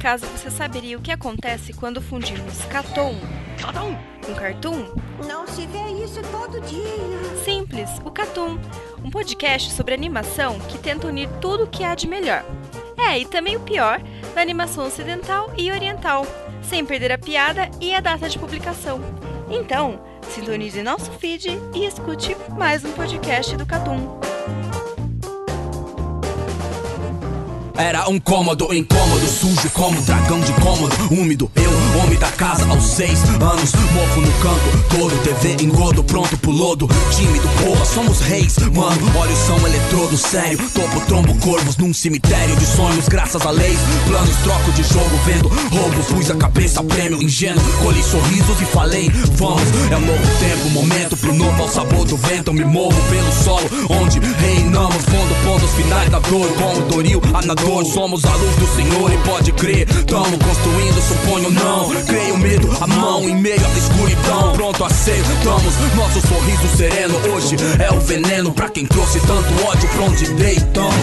acaso você saberia o que acontece quando fundimos Cartoon com Cartoon? Não se vê isso todo dia. Simples, o Cartoon, um podcast sobre animação que tenta unir tudo o que há de melhor. E também o pior da animação ocidental e oriental, sem perder a piada e a data de publicação. Então, sintonize nosso feed e escute mais um podcast do Cartoon. Era um cômodo, incômodo, sujo como um dragão de cômodo, úmido. Eu, homem da casa aos 6 anos, mofo no canto todo, TV engodo, pronto pro lodo. Tímido, porra, somos reis, mano. Olhos são eletrodo, sério. Topo, trombo, corvos num cemitério de sonhos, graças a leis. Planos, troco de jogo, vendo roubo. Pus a cabeça a prêmio, ingênuo. Colhi sorrisos e falei, vamos. É um novo tempo, momento pro novo ao sabor do vento. Eu me movo pelo solo, onde reinamos. Fundo, pontos finais da dor, como Doril, anador. Somos a luz do Senhor e pode crer, tamo construindo, suponho não. Creio medo, a mão em meio à escuridão. Pronto, aceitamos, nosso sorriso sereno. Hoje é o veneno pra quem trouxe tanto ódio pra onde deitamos.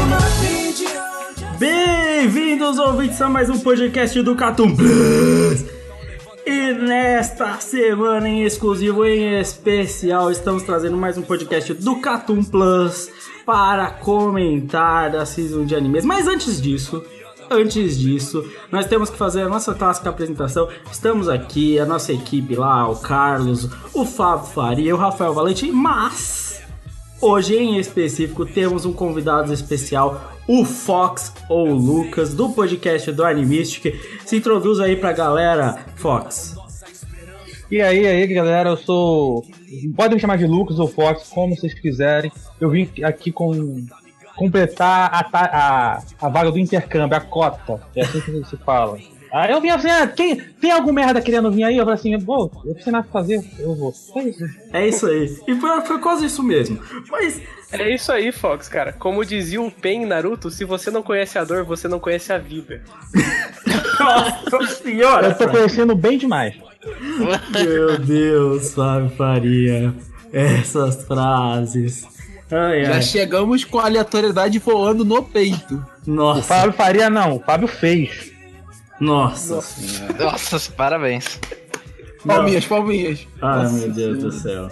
Bem-vindos, ouvintes, a mais um podcast do Cartoon Plus. E nesta semana em exclusivo, em especial, estamos trazendo mais um podcast do Cartoon Plus para comentar da season de animes. Mas antes disso, nós temos que fazer a nossa clássica apresentação. Estamos aqui, a nossa equipe lá, o Carlos, o Fábio Faria, o Rafael Valente, mas hoje em específico temos um convidado especial, o Fox ou Lucas, do podcast do Animistic. Se introduz aí pra galera, Fox. E aí, galera, eu sou... Podem me chamar de Lucas ou Fox, como vocês quiserem. Eu vim aqui completar a vaga do intercâmbio, a cota. É assim que se fala. Aí eu vim assim, tem algum merda querendo vir aí? Eu falei assim, eu não sei nada pra fazer, eu vou. É isso aí. E foi quase isso mesmo. Mas... É isso aí, Fox, cara. Como dizia o Pen em Naruto, se você não conhece a dor, você não conhece a vida. Nossa senhora! Eu tô conhecendo bem demais. Meu Deus, Fábio Faria. Essas frases. Já chegamos com a aleatoriedade voando no peito. Nossa. O Fábio Faria não, o Fábio fez. Nossa. Nossa, parabéns. Palminhas. Ai, meu Deus do céu.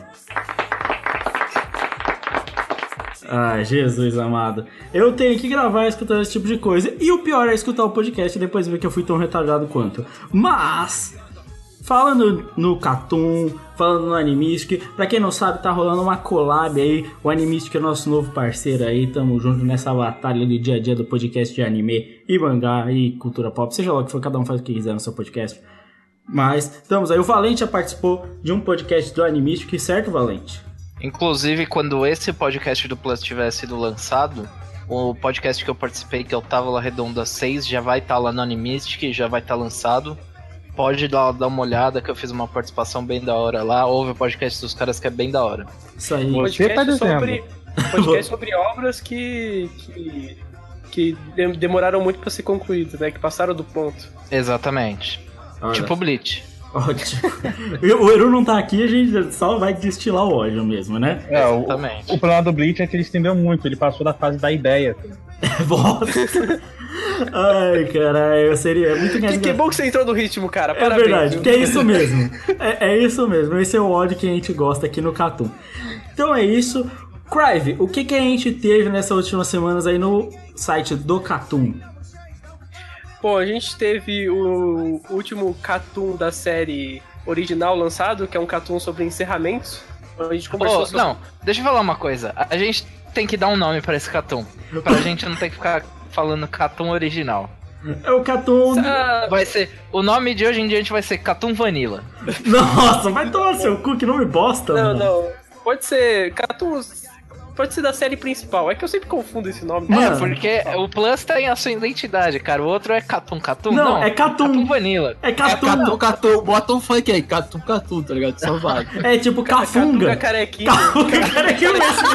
Ai, Jesus amado. Eu tenho que gravar escutando esse tipo de coisa. E o pior é escutar o podcast e depois ver que eu fui tão retardado quanto. Mas, falando no Cartoon, falando no Animistic, pra quem não sabe, tá rolando uma collab aí. O Animistic é nosso novo parceiro aí. Tamo junto nessa batalha do dia a dia do podcast de anime e mangá e cultura pop. Seja lá o que for, cada um faz o que quiser no seu podcast. Mas, estamos aí. O Valente já participou de um podcast do Animistic, certo, Valente? Inclusive, quando esse podcast do Plus tiver sido lançado, o podcast que eu participei, que é o Távola Redonda 6, já vai estar lá no Animistic, já vai estar lançado. Pode dar uma olhada, que eu fiz uma participação bem da hora lá. Ouve o podcast dos caras que é bem da hora. Isso aí. Podcast sobre obras que demoraram muito pra ser concluídas, né? Que passaram do ponto. Exatamente. Olha. Tipo Bleach. Ótimo. O Eru não tá aqui, a gente só vai destilar o ódio mesmo, né? Exatamente. O problema do Bleach é que ele estendeu muito, ele passou da fase da ideia. Ai, caralho, seria muito Que bom que você entrou no ritmo, cara. Parabéns. É verdade, que é isso mesmo. É isso mesmo, esse é o ódio que a gente gosta aqui no Cartoon. Então é isso. Crive, o que a gente teve nessas últimas semanas aí no site do Cartoon? Bom, a gente teve o último Cartoon da série original lançado, que é um Cartoon sobre encerramentos. A gente conversou sobre... Não, deixa eu falar uma coisa. A gente tem que dar um nome pra esse Cartoon. Pra gente não ter que ficar falando Cartoon original. É o Cartoon... Vai ser... O nome de hoje em diante vai ser Cartoon Vanilla. Nossa, vai tomar seu cu, que nome bosta, mano. Não. Pode ser Cartoon... Pode ser da série principal. É que eu sempre confundo esse nome. É, porque o Plus tem a sua identidade, cara. O outro é Cartoon. Não, é Cartoon. Cartoon Vanilla. É Cartoon. Cartoon. Bota um funk aí. Cartoon, tá ligado? Só vai. É tipo Cafunga. Carequinha. Cafunga carequinha mesmo.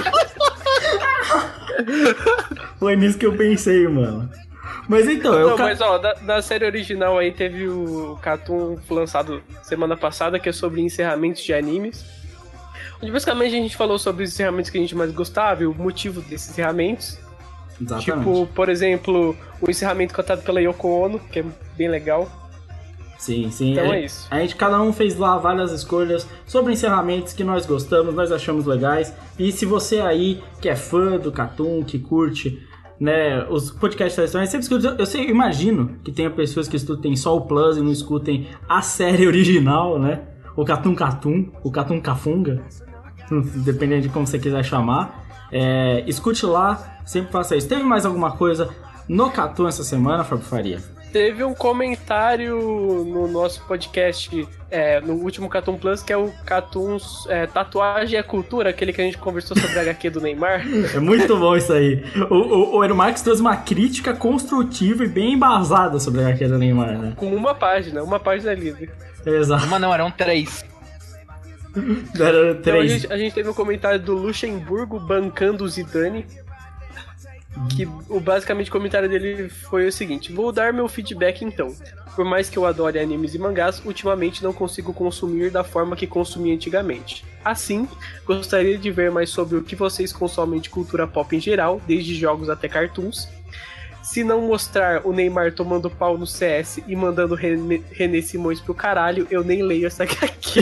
Foi nisso que eu pensei, mano. Mas então, Mas ó, da série original aí teve o Cartoon lançado semana passada, que é sobre encerramentos de animes. Onde basicamente a gente falou sobre os encerramentos que a gente mais gostava e o motivo desses encerramentos. Exatamente. Tipo, por exemplo, o encerramento cantado pela Yoko Ono, que é bem legal. Sim, sim. Então é isso. A gente, cada um fez lá várias escolhas sobre encerramentos que nós gostamos, nós achamos legais. E se você aí que é fã do Catum, que curte, né, os podcasts tradicionais, sempre escuta, eu imagino que tenha pessoas que escutem só o Plus e não escutem a série original, né? O Catum, o Catum Cafunga, dependendo de como você quiser chamar. Escute lá, sempre faça isso. Teve mais alguma coisa no Catum essa semana, Fábio Faria? Teve um comentário no nosso podcast, no último Catum Plus, que é o Catum Tatuagem é Cultura, aquele que a gente conversou sobre a HQ do Neymar. É muito bom isso aí. O Eno Marques trouxe uma crítica construtiva e bem embasada sobre a HQ do Neymar, né? Com uma página livre. Exato. Uma não, eram 3. Era 3. Então a gente teve um comentário do Luxemburgo bancando o Zidane. Que basicamente o comentário dele foi o seguinte: vou dar meu feedback então. Por mais que eu adore animes e mangás, ultimamente não consigo consumir da forma que consumia antigamente. Assim, gostaria de ver mais sobre o que vocês consomem de cultura pop em geral, desde jogos até cartoons. Se não mostrar o Neymar tomando pau no CS e mandando René Simões pro caralho, eu nem leio essa HQ.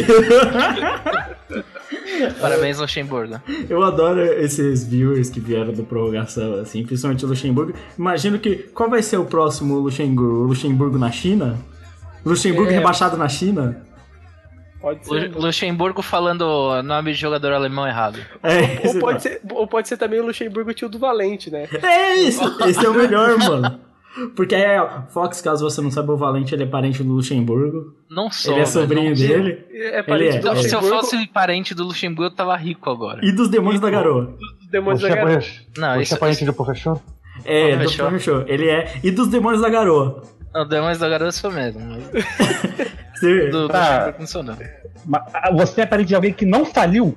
Parabéns, Luxemburgo. Eu adoro esses viewers que vieram do Prorrogação, assim, principalmente o Luxemburgo. Imagino que... Qual vai ser o próximo Luxemburgo? Luxemburgo na China? Luxemburgo rebaixado na China? Pode ser. Luxemburgo falando o nome de jogador alemão errado. Ou pode ser também o Luxemburgo tio do Valente, né? É isso! Esse é o melhor, mano. Porque Fox, caso você não saiba, o Valente ele é parente do Luxemburgo. Não sou. Ele é sobrinho dele. É parente do Luxemburgo. Se eu fosse parente do Luxemburgo, eu tava rico agora. E dos Demônios da Garoa. Dos Demônios da Garoa. Não, Você é parente do professor? É, do professor. Ele é. E dos Demônios da Garoa. Não, Demônios da Garoa eu sou mesmo. Do Luxemburgo não sou, não. Você é parente de alguém que não faliu?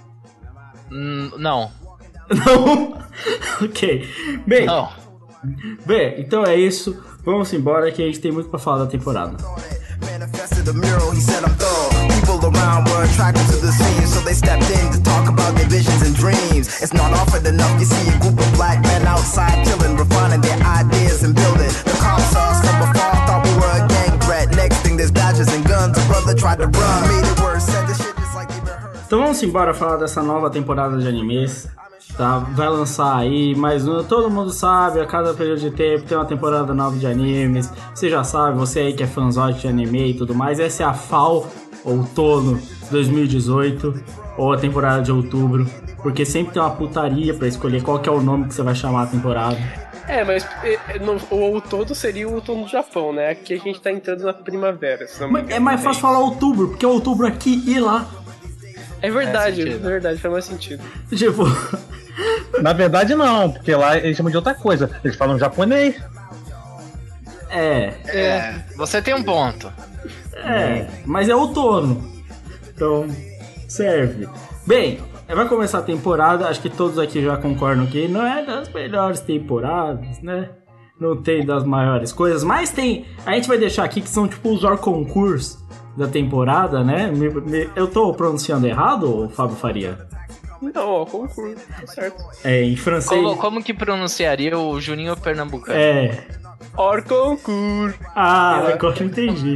Não. Não? Ok. Bem, Não. Bem, então é isso. Vamos embora que a gente tem muito pra falar da temporada. Manifested a mural, he said I'm thorough. People around were attracted to the scene, so they stepped in to talk about their visions and dreams. It's not often enough, you see a group of black men outside killing, refining their ideas and building. The cops saw us from afar, thought we were a gang threat. Next thing there's badges and guns, a brother tried to run. Made it worse, said this shit just like they rehearsed. Então vamos embora falar dessa nova temporada de animes. Tá, vai lançar aí mais um. Todo mundo sabe, a cada período de tempo tem uma temporada nova de animes. Você já sabe, você aí que é fãzote de anime e tudo mais. Essa é a FAO, outono 2018, ou a temporada de outubro. Porque sempre tem uma putaria pra escolher qual que é o nome que você vai chamar a temporada. Mas o outono seria o outono do Japão, né? Aqui a gente tá entrando na primavera. É mais fácil falar outubro, porque é outubro aqui e lá. É verdade, faz mais sentido. Tipo... Na verdade não, porque lá eles chamam de outra coisa. Eles falam japonês. Você tem um ponto. Mas é outono. Então, serve. Bem, vai começar a temporada. Acho que todos aqui já concordam que não é das melhores temporadas, né? Não tem das maiores coisas. Mas tem... A gente vai deixar aqui que são tipo os concursos da temporada, né? Eu tô pronunciando errado, Fábio Faria? Não, concurso, tá certo. Em francês... Como que pronunciaria o Juninho Pernambucano? Hors concurso. Agora eu entendi.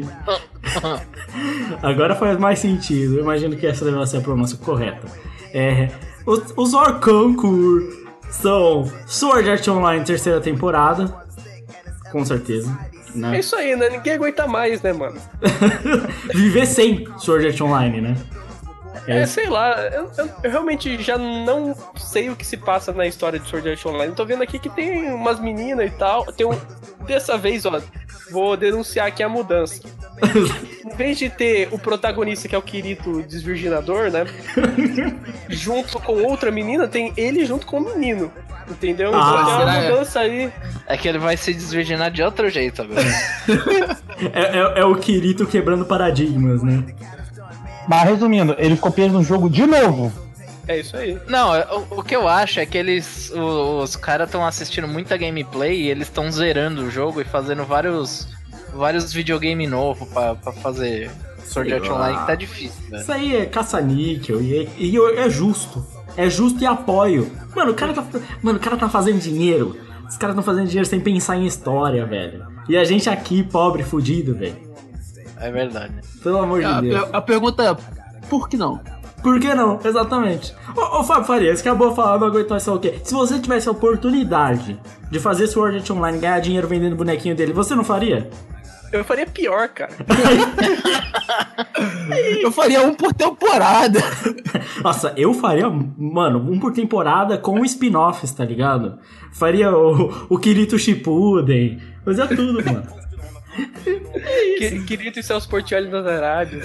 Agora faz mais sentido. Eu imagino que essa deve ser a pronúncia correta. Os hors concurso são Sword Art Online terceira temporada. Com certeza. Né? É isso aí, né? Ninguém aguenta mais, né, mano? Viver sem Sword Art Online, né? Sei lá, eu realmente já não sei o que se passa na história de Sword Art Online. Tô vendo aqui que tem umas meninas e tal. Dessa vez, ó, vou denunciar aqui a mudança. Em vez de ter o protagonista, que é o Kirito desvirginador, né? Junto com outra menina, tem ele junto com o menino. Entendeu? Então tem uma mudança aí. É que ele vai se desvirginar de outro jeito agora. É o Kirito quebrando paradigmas, né? Mas resumindo, ele ficou preso no jogo de novo. É isso aí. Não, o que eu acho é que os caras estão assistindo muita gameplay e eles estão zerando o jogo e fazendo vários videogame novos pra fazer Sword Art Online, que tá difícil, velho. Isso aí é caça-níquel e é justo. É justo e apoio. Mano, o cara tá fazendo dinheiro Os caras estão fazendo dinheiro sem pensar em história, velho. E a gente aqui, pobre, fudido, velho. É verdade. Pelo amor de Deus. A pergunta é, por que não? Por que não? Exatamente. Ô Fábio Farias, acabou falando, aguentou essa o quê? Se você tivesse a oportunidade de fazer Sword Art Online, ganhar dinheiro vendendo bonequinho dele, você não faria? Eu faria pior, cara. Eu faria um por temporada. Nossa, eu faria, mano, um por temporada com spin-offs, tá ligado? Faria o Kirito Shippuden, fazia tudo, mano. Kirito e Celso Portiolli nas Arábias.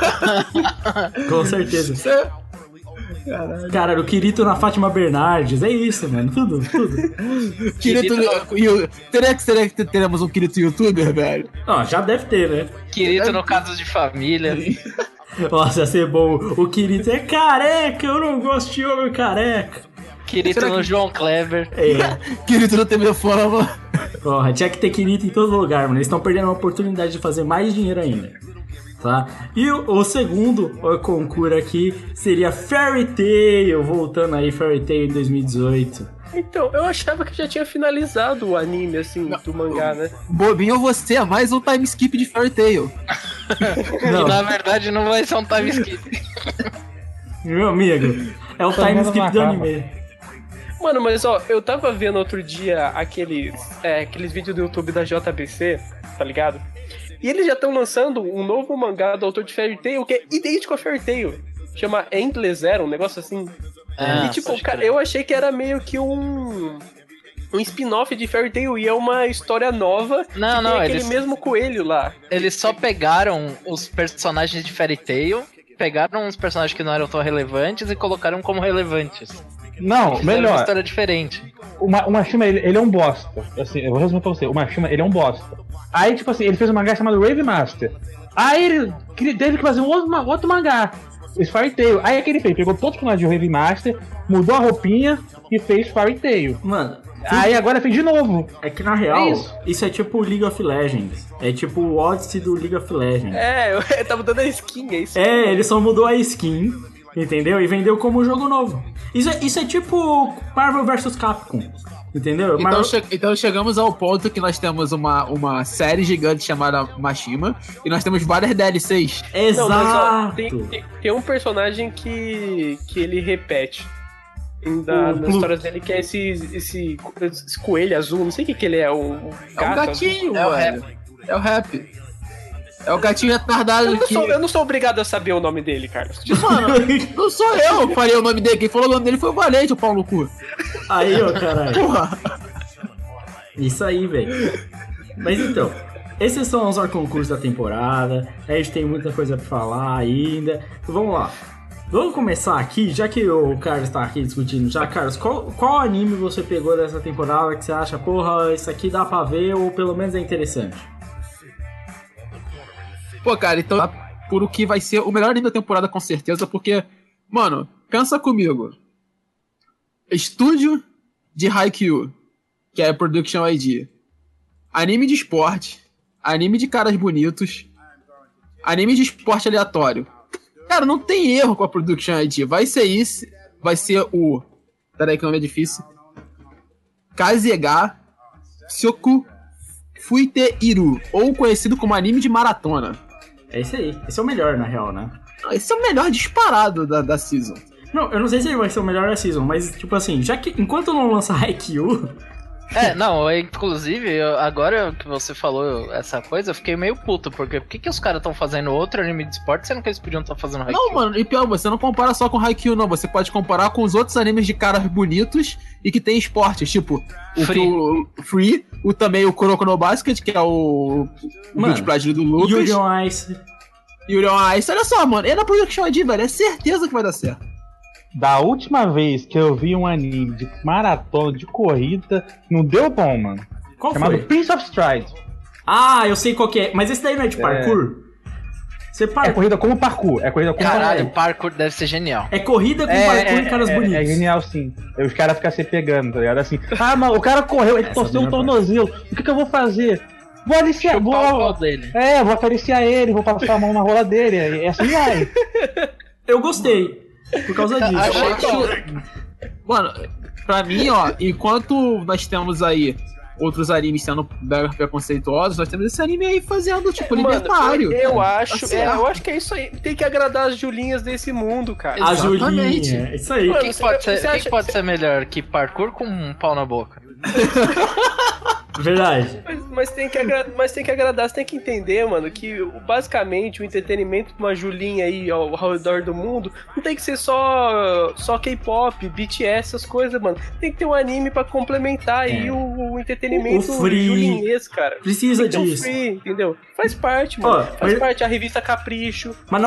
Com certeza. Cara, o Kirito na Fátima Bernardes, é isso, mano, tudo. Kirito, será que teremos um Kirito youtuber, velho? Ó, já deve ter, né? Kirito no Casos de Família. Nossa, ia ser bom. O Kirito é careca, eu não gosto de homem careca. Kirito no João Kleber. É. Kirito no TV Fama. Porra, tinha que ter Kirito em todo lugar, mano. Eles estão perdendo a oportunidade de fazer mais dinheiro ainda. Tá? E o segundo concurso aqui seria Fairy Tail, voltando aí, Fairy Tail em 2018. Então, eu achava que já tinha finalizado o anime, assim, do mangá, né? Bobinho, você é mais um time skip de Fairy Tail. E na verdade não vai ser um time skip. Meu amigo, é o time skip do anime. Mano, mas ó, eu tava vendo outro dia aqueles vídeos do YouTube da JBC, tá ligado? E eles já estão lançando um novo mangá do autor de Fairy Tail que é idêntico a Fairy Tail. Chama Endless Zero, um negócio assim. E tipo, cara, eu achei que era meio que um spin-off de Fairy Tail e é uma história nova. Não, tem aquele eles mesmo coelho lá. Eles só pegaram os personagens de Fairy Tail, pegaram uns personagens que não eram tão relevantes e colocaram como relevantes. Não, Fizeram melhor. uma história diferente. O Mashima, ele é um bosta. Assim, eu vou resumir pra você. O Mashima, ele é um bosta. Aí, tipo assim, ele fez um mangá chamado Rave Master. Aí ele teve que fazer um outro mangá, esse Fairy Tail. Aí é que ele fez, pegou todos os personagens de Rave Master, mudou a roupinha e fez Fairy Tail. Mano, aí agora fez de novo. é que na real, isso é tipo League of Legends. É tipo o Odyssey do League of Legends. Eu tava dando a skin, é isso. Ele só mudou a skin, entendeu? E vendeu como um jogo novo. Isso é tipo Marvel vs Capcom, entendeu? Então chegamos ao ponto que nós temos uma série gigante chamada Mashima e nós temos várias DLCs. Exato. Não, mas, ó, tem um personagem que ele repete nas histórias dele, que é esse coelho azul, não sei o que ele é, É um gatinho, velho. É o rap. É o gatinho retardado eu não sou obrigado a saber o nome dele, Carlos. Mano, não sou eu que falei o nome dele. Quem falou o nome dele foi o Valente, o pau no cu. Aí, ó, caralho. Porra. Isso aí, velho. Mas então, esses são os concursos da temporada. A gente tem muita coisa pra falar ainda. Vamos lá. Vamos começar aqui, já que o Carlos tá aqui discutindo já. Carlos, qual anime você pegou dessa temporada que você acha, porra, isso aqui dá pra ver ou pelo menos é interessante? Pô, cara, então por o que vai ser o melhor anime da temporada com certeza, porque, mano, pensa comigo. Estúdio de Haikyuu, que é Production ID. Anime de esporte, anime de caras bonitos, anime de esporte aleatório. Cara, não tem erro com a Production ID. Vai ser isso, vai ser o... Peraí que o nome é difícil. Kazega Syoku Fuiteiru, ou conhecido como anime de maratona. É isso aí. Esse é o melhor, na real, né? Esse é o melhor disparado da season. Não, eu não sei se ele vai ser o melhor da season, mas, tipo assim, já que enquanto não lança Haikyuu... Inclusive, agora que você falou essa coisa, eu fiquei meio puto, porque por que os caras estão fazendo outro anime de esporte, sendo que eles podiam estar fazendo Haikyuu? Não, mano, e pior, você não compara só com Haikyuu, não, você pode comparar com os outros animes de caras bonitos e que tem esportes, tipo Free. Também o Kuroko no Basket, que é o Guilty Pleasure do Lucas. Yuri on Ice. Olha só, mano, é na Production ID, velho, é certeza que vai dar certo. Da última vez que eu vi um anime de maratona, de corrida, não deu bom, mano. Qual chamado foi? Prince of Stride. Ah, eu sei qual que é. Mas esse daí não é de parkour? É corrida como parkour. Caralho, parkour deve ser genial. É corrida com parkour e caras bonitos. É genial, sim. Os caras ficam se pegando, tá ligado? Assim, mano, o cara correu, ele torceu um tornozelo. O que eu vou fazer? Vou aliciar, vou acariciar ele, vou passar a mão na rola dele. E assim vai. Eu gostei. Por causa disso. Mano, Pra mim, ó, enquanto nós temos aí outros animes sendo preconceituosos, nós temos esse anime aí fazendo, tipo, libertário. Eu acho que é isso aí. Tem que agradar as Julinhas desse mundo, cara. A Julinha, isso aí. O que pode ser melhor que parkour com um pau na boca? Verdade. Mas tem que agradar, você tem que entender, mano, que basicamente o entretenimento de uma Julinha aí ao redor do mundo não tem que ser só K-pop, BTS, essas coisas, mano. Tem que ter um anime pra complementar aí o entretenimento julinhês, cara. Precisa disso. Free, entendeu? Faz parte, mano. Faz parte a revista Capricho. Mas na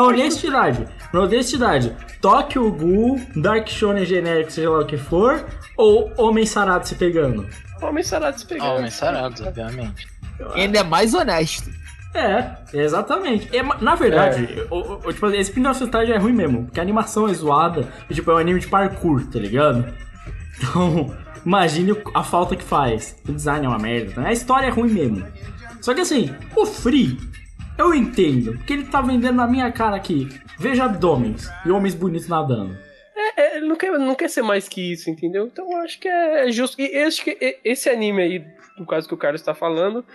honestidade, Tokyo Ghoul, Dark Shonen genérico, seja lá o que for, ou Homem Sarado se pegando? Homem Sarado se pegando. Homem Sarado, obviamente. Ele é mais honesto. Exatamente. Na verdade, tipo, esse Prince of Star já é ruim mesmo, porque a animação é zoada e tipo, é um anime de parkour, tá ligado? Então, imagine a falta que faz. O design é uma merda, né? A história é ruim mesmo. Só que assim, o Free, eu entendo, porque ele tá vendendo na minha cara aqui. Veja abdômenes e homens bonitos nadando. Ele não quer ser mais que isso, entendeu? Então eu acho que é justo. E esse anime aí, no caso que o Carlos tá falando,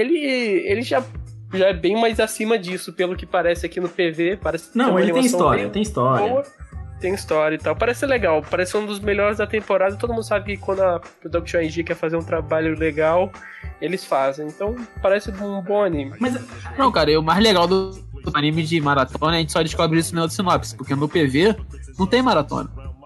ele já é bem mais acima disso, pelo que parece aqui no PV. Não, ele tem história, boa, tem história e tal. Parece legal, parece um dos melhores da temporada. Todo mundo sabe que quando a Production IG quer fazer um trabalho legal, eles fazem. Então parece um bom anime. Mas, não, cara, o mais legal do anime de maratona, a gente só descobre isso no sinopse, porque no PV não tem maratona.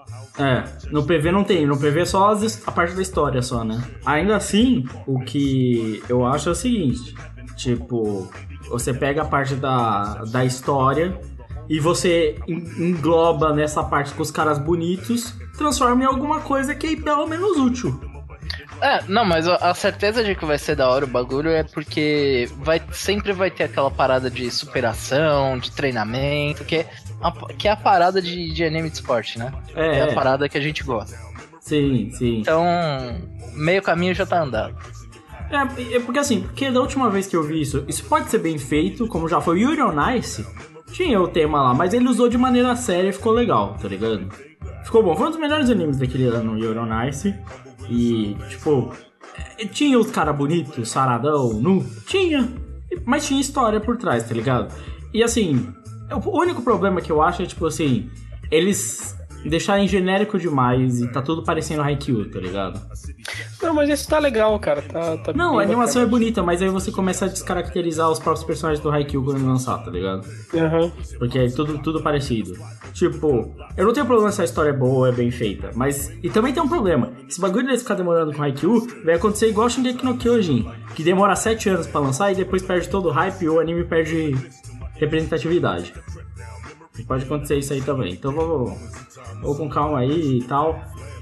No PV não tem, no PV é só a parte da história só, né? Ainda assim, o que eu acho é o seguinte, tipo, você pega a parte da história e você engloba nessa parte com os caras bonitos, transforma em alguma coisa que é pelo menos útil. Não, mas a certeza de que vai ser da hora o bagulho é porque sempre vai ter aquela parada de superação, de treinamento, que é a parada de anime de esporte, né? É a parada que a gente gosta. Sim. Então, meio caminho já tá andado. Porque assim, porque da última vez que eu vi isso pode ser bem feito, como já foi o Yuri on Ice, tinha o tema lá, mas ele usou de maneira séria e ficou legal, tá ligado? Ficou bom, foi um dos melhores animes daquele ano, Yuri on Ice. E, tipo, tinha os caras bonitos, saradão, nu? Tinha, mas tinha história por trás, tá ligado? E assim, o único problema que eu acho é, tipo assim, eles deixarem genérico demais e tá tudo parecendo Haikyuu, tá ligado? Não, mas esse tá legal, cara. Tá não, a animação é bonita, mas aí você começa a descaracterizar os próprios personagens do Haikyuu quando lançar, tá ligado? Uhum. Porque é tudo parecido. Tipo, eu não tenho problema se a história é boa ou é bem feita, mas... E também tem um problema. Esse bagulho de ficar demorando com Haikyuu vai acontecer igual Shingeki no Kyojin, que demora 7 anos pra lançar e depois perde todo o hype e o anime perde representatividade. Pode acontecer isso aí também. Então vou com calma aí e tal.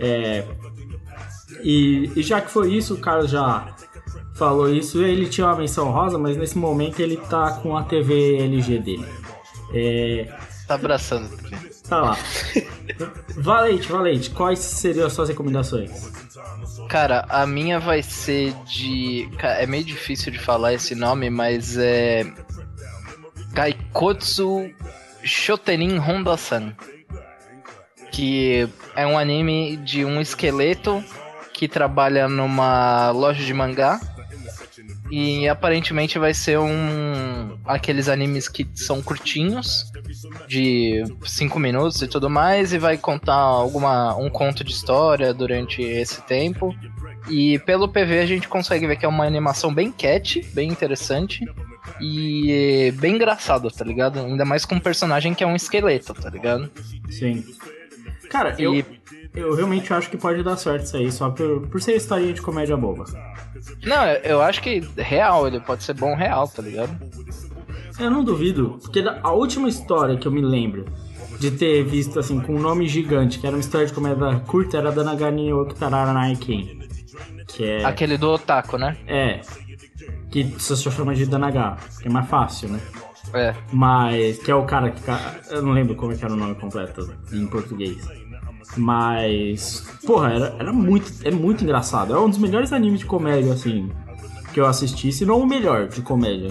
E já que foi isso, o cara já falou isso. Ele tinha uma menção rosa, mas nesse momento ele tá com a TV LG dele. Tá abraçando. Tá lá. Valente, quais seriam as suas recomendações? Cara, a minha vai ser de... É meio difícil de falar esse nome, mas é... Gaikotsu Shotenin Honda-san, que é um anime de um esqueleto que trabalha numa loja de mangá e aparentemente vai ser aqueles animes que são curtinhos, de 5 minutos e tudo mais, e vai contar um conto de história durante esse tempo. E pelo PV a gente consegue ver que é uma animação bem catchy, bem interessante e bem engraçado, tá ligado? Ainda mais com um personagem que é um esqueleto, tá ligado? Sim. Cara, eu realmente acho que pode dar certo isso aí, só por ser historinha de comédia boba. Não, eu acho que real, ele pode ser bom real, tá ligado? Eu não duvido, porque a última história que eu me lembro de ter visto, assim, com um nome gigante, que era uma história de comédia curta, era da Nagani Okitarara Naiken. Que é... Aquele do Otaku, né? Que você só chama de Danaga, que é mais fácil, né? Mas, que é o cara que... Eu não lembro como é que era o nome completo em português. Mas, porra, é muito engraçado. É um dos melhores animes de comédia, assim, que eu assisti, se não o melhor de comédia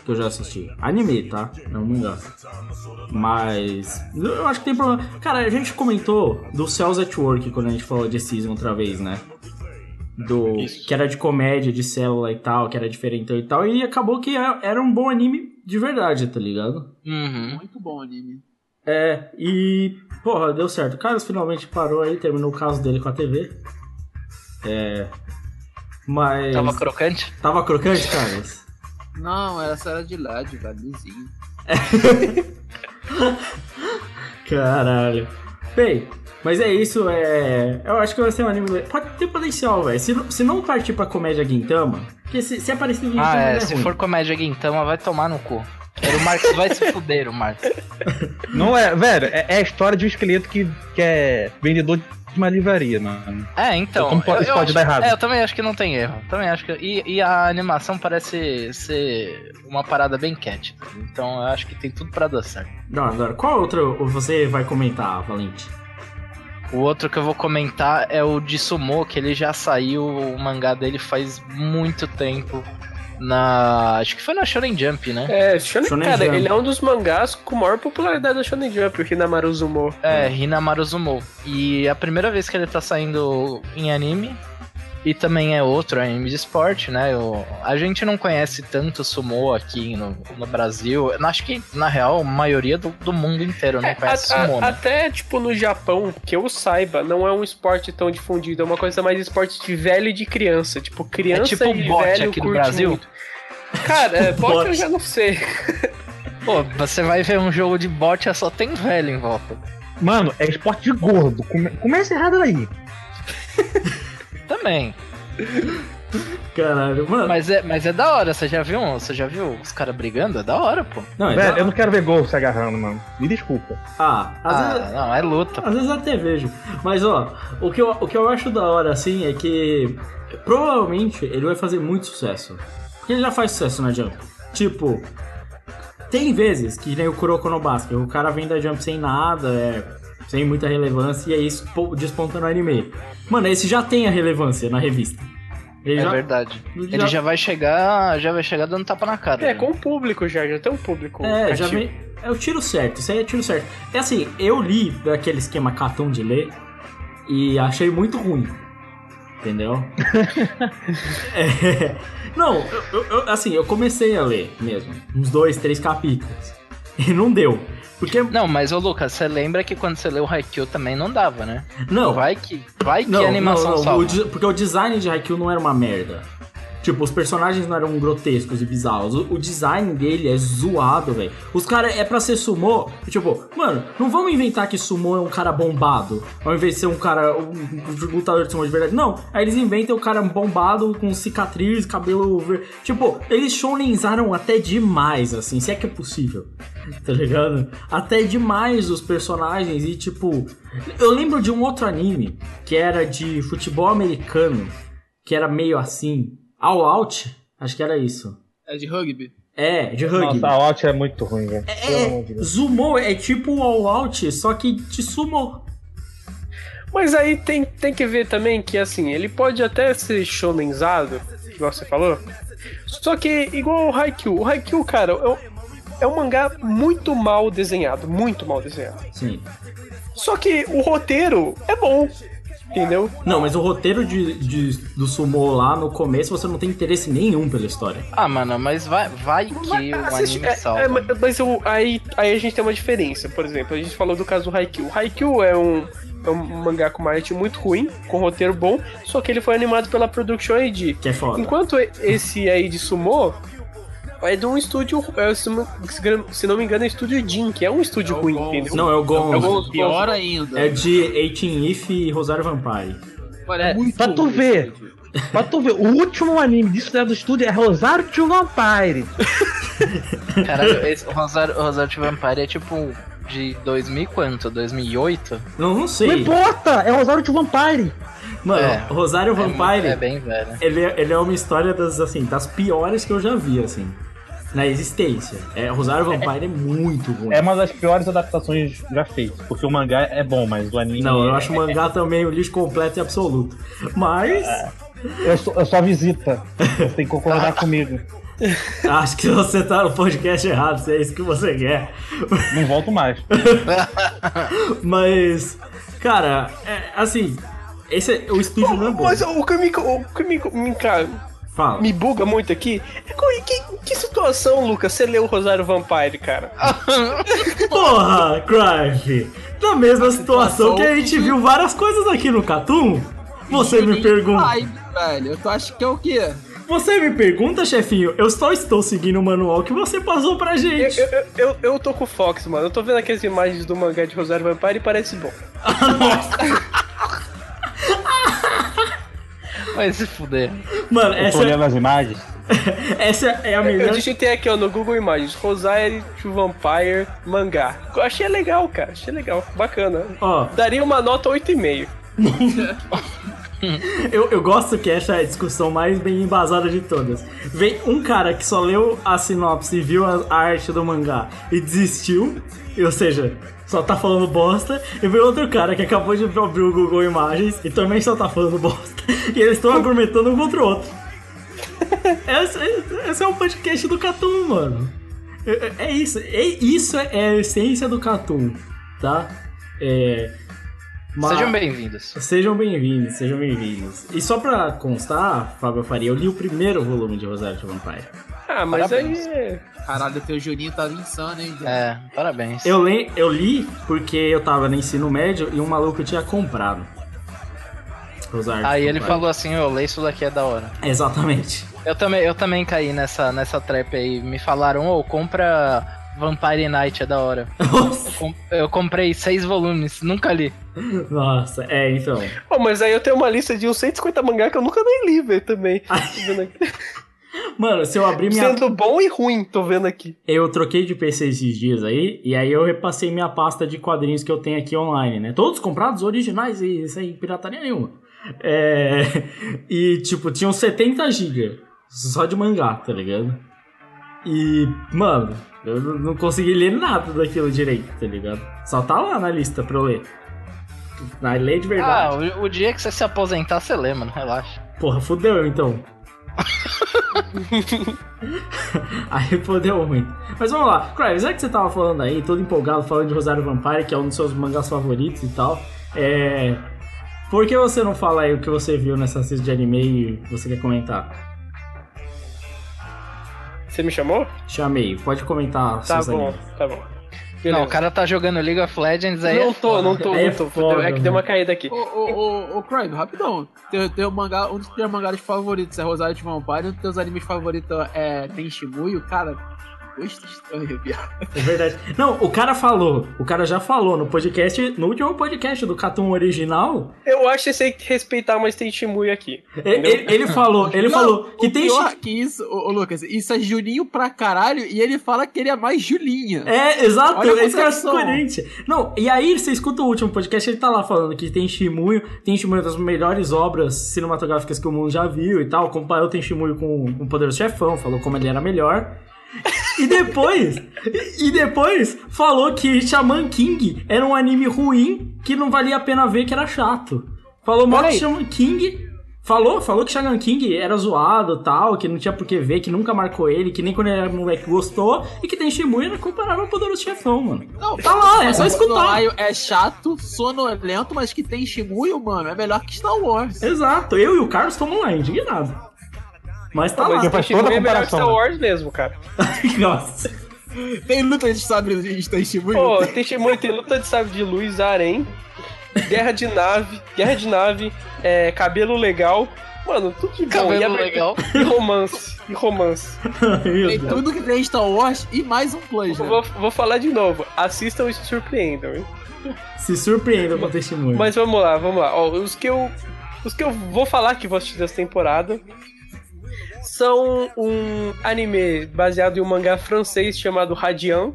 que eu já assisti. Anime, tá? Não mangá. Mas eu acho que tem problema. Cara, a gente comentou do Cells at Work quando a gente falou de Season outra vez, né? Que era de comédia, de célula e tal, que era diferentão e tal. E acabou que era um bom anime de verdade, tá ligado? Muito bom anime. E... Porra, deu certo. O Carlos finalmente parou aí, terminou o caso dele com a TV. Mas... Tava crocante? Tava crocante, Carlos? Não, essa era de LED, valizinho. Caralho. Bem, mas é isso, eu acho que vai ser um anime... Pode ter potencial, velho. Se não partir pra comédia Gintama, porque se aparecer Gintama se for comédia Gintama, vai tomar no cu. O Marcos vai se fuder, o Marcos. Não é, velho, é a história de um esqueleto que é vendedor de uma livraria, mano. Então. Como isso pode dar errado? Eu também acho que não tem erro. Também acho que. E a animação parece ser uma parada bem cat. Então eu acho que tem tudo pra dar certo. Não, agora, qual outro você vai comentar, Valente? O outro que eu vou comentar é o de Sumo, que ele já saiu, o mangá dele faz muito tempo. Acho que foi na Shonen Jump, né? Shonen cara, Jump. Ele é um dos mangás com maior popularidade da Shonen Jump, o Hinamaru Zumo. Hinamaru Zumo. E a primeira vez que ele tá saindo em anime, e também é outro anime de esporte, né? A gente não conhece tanto Sumo aqui no Brasil. Acho que, na real, a maioria do mundo inteiro não conhece Sumo, né? Até, tipo, no Japão, que eu saiba, não é um esporte tão difundido. É uma coisa mais esporte de velho e de criança. Tipo, criança tipo e bote velho aqui no Brasil? Muito. Cara, bote eu já não sei. Pô, você vai ver um jogo de bote, só tem velho em volta. Mano, é esporte de gordo. Começa errado aí. Também. Caralho, mano. Mas é da hora, você já viu os caras brigando? É da hora, pô. Não, velho, eu não quero ver gol se agarrando, mano. Me desculpa. Às vezes, não, é luta. Às vezes até vejo. Mas, ó, o que eu acho da hora, assim, é que provavelmente ele vai fazer muito sucesso. Porque ele já faz sucesso na Jump. Tipo, tem vezes que nem o Kuroko no Basket, o cara vem da Jump sem nada, sem muita relevância, e aí desponta no anime. Mano, esse já tem a relevância na revista. Verdade. Ele já vai chegar dando tapa na cara. Com o público já tem um público. Já vem. É o tiro certo, isso aí é tiro certo. É assim, eu li daquele esquema Catum de ler e achei muito ruim. Entendeu? Não, eu comecei a ler mesmo, uns 2, 3 capítulos. E não deu. Porque... Não, mas ô Lucas, você lembra que quando você leu o Haikyuu também não dava, né? Não. Vai que a animação salva. Porque o design de Haikyuu não era uma merda. Tipo, os personagens não eram grotescos e bizarros. O design dele é zoado, velho. Os caras é pra ser sumô. Tipo, mano, não vamos inventar que sumô é um cara bombado. Ao invés de ser um cara, um lutador de sumô de verdade. Não, aí eles inventam o cara bombado com cicatriz, cabelo verde. Tipo, eles shonenzaram até demais, assim, se é que é possível. Tá ligado? Até demais os personagens. E tipo, eu lembro de um outro anime que era de futebol americano, que era meio assim. All Out? Acho que era isso. É de rugby? De rugby. Nossa, All Out é muito ruim, velho. Sumo é tipo o All Out, só que de sumo. Mas aí tem que ver também que, assim, ele pode até ser shonenzado, que você falou, só que igual o Haikyuu. O Haikyuu, cara, é um mangá muito mal desenhado. Muito mal desenhado. Sim. Só que o roteiro é bom. Entendeu? Não, mas o roteiro do sumo lá no começo você não tem interesse nenhum pela história. Mano, mas vai que o anime salva. Mas aí a gente tem uma diferença. Por exemplo, a gente falou do caso do Haikyuu. O Haikyuu é um mangá com uma arte muito ruim, com roteiro bom, só que ele foi animado pela Production ID. Que é foda. Enquanto esse aí de sumo é de um estúdio, se não me engano, é estúdio Jin, que é um estúdio ruim, entendeu? Não, é o Gon. Pior ainda. É de 18 e Rosário Vampire. Pra tu ver, o último anime disso do estúdio é Rosário to Vampire. Caralho, o Rosário to Vampire é tipo de 2000 e quanto? 2008? Não sei. Não importa, é Rosário to Vampire. Mano, Rosário Vampire é bem velho. Ele é uma história das piores que eu já vi, assim, na existência. Rosário Vampire é muito ruim. É uma das piores adaptações já feitas, porque o mangá é bom, mas o anime... Não, eu acho o mangá também um lixo completo e absoluto. Mas... Eu sou a visita, você tem que concordar comigo. Acho que você tá no podcast errado, se é isso que você quer. Não volto mais. Mas, cara, assim, o estúdio não é bom. Mas o que Fala. me buga muito aqui é que situação, Lucas, você leu o Rosário Vampire, cara? Porra, Crime! Na mesma situação que a gente viu várias coisas aqui no Catum, você me pergunta. Ai, velho, tu acha que é o quê? Você me pergunta, chefinho, eu só estou seguindo o manual que você passou pra gente. Eu tô com o Fox, mano. Eu tô vendo aquelas imagens do mangá de Rosário Vampire e parece bom. Vai se fuder. Mano, Eu tô olhando as imagens. essa é a melhor. Eu digitei aqui, ó, no Google Imagens, Rosário Vampire mangá. Eu achei legal, cara. Achei legal. Bacana. Ó. Daria uma nota 8,5. Eu gosto que essa é a discussão mais bem embasada de todas. Vem um cara que só leu a sinopse e viu a arte do mangá e desistiu, ou seja, só tá falando bosta, e vem outro cara que acabou de abrir o Google Imagens e também só tá falando bosta, e eles estão argumentando um contra o outro. Esse é o podcast do Catum, mano. É isso. Isso é a essência do Catum, tá? Sejam bem-vindos. Sejam bem-vindos. E só pra constar, Fábio Faria, eu li o primeiro volume de Rosário Vampire. Ah, mas Parabéns. aí... Caralho, o teu Juninho tava insano, hein? Parabéns. Eu li porque eu tava no ensino médio e um maluco tinha comprado Rosário Aí ele Vampire. falou assim, ô, lê isso daqui é da hora. Exatamente. Eu também caí nessa trap aí. Me falaram, ô, compra Vampire Night, é da hora. Eu comprei 6 volumes, nunca li. Nossa, então. Oh, mas aí eu tenho uma lista de uns 150 mangá que eu nunca nem li, velho, também. Tô vendo aqui. Mano, se eu abrir minha... Sendo bom e ruim, tô vendo aqui. Eu troquei de PC esses dias aí, e aí eu repassei minha pasta de quadrinhos que eu tenho aqui online, né? Todos comprados, originais e sem pirataria nenhuma. E, tipo, tinham 70 GB só de mangá, tá ligado? E, mano, eu não consegui ler nada daquilo direito, tá ligado? Só tá lá na lista pra eu ler. Na lei de verdade. O dia que você se aposentar, você lê, mano, relaxa. Porra, fudeu então. Aí fodeu muito. Mas vamos lá, Crave, já que você tava falando aí, todo empolgado, falando de Rosário Vampire, que é um dos seus mangás favoritos e tal, por que você não fala aí o que você viu nessa assist de anime e você quer comentar? Você me chamou? Chamei, pode comentar Tá seus bom, animes. tá bom. Não, o cara tá jogando League of Legends aí. Não tô. É foda, É que deu uma caída aqui. Ô, Crime, rapidão. Teu mangá, um dos teus mangás favoritos é Rosário de Vampire, um dos teus animes favoritos é Tenshimuyo, cara. É verdade. Não, o cara já falou no podcast, no último podcast do Catum original. Eu acho que você tem que respeitar mais Tenshimuyo aqui. Ele falou que tem pior que isso, ô Lucas, isso é Juninho pra caralho e ele fala que ele é mais Julinha. Exato, Olha a esse cara é comparação. coerente. Não, e aí você escuta o último podcast, ele tá lá falando que Tenshimuyo é uma das melhores obras cinematográficas que o mundo já viu e tal, comparou Tenshimuyo com o Poderoso Chefão, falou como ele era melhor. E depois falou que Shaman King era um anime ruim, que não valia a pena ver, que era chato. Falou mal que Shaman King... Falou que Shaman King era zoado, tal, que não tinha por que ver, que nunca marcou ele, que nem quando ele era moleque gostou, e que Tenshimuyo era comparável ao Poderoso Chefão, mano. Não, tá lá, é só escutar. É chato, sonolento, mas que tem Shimuyo, mano, é melhor que Star Wars. Exato, eu e o Carlos estamos lá, indignado. Mas tá lá. Tenshimuyo é melhor que Star Wars mesmo, cara. Nossa. Tem luta de sabre de Tenshimuyo? Pô, Tenshimuyo tem luta de sabre de luz, harém, guerra de nave, cabelo legal. Mano, tudo de bom. Cabelo legal. E romance. Tem tudo que tem Star Wars e mais um plus, né? Vou falar de novo. Assistam e se surpreendam, hein? Se surpreendam com o Tenshimuyo. Mas vamos lá. Ó, os que eu vou falar que vou assistir dessa temporada são um anime baseado em um mangá francês chamado Radiant.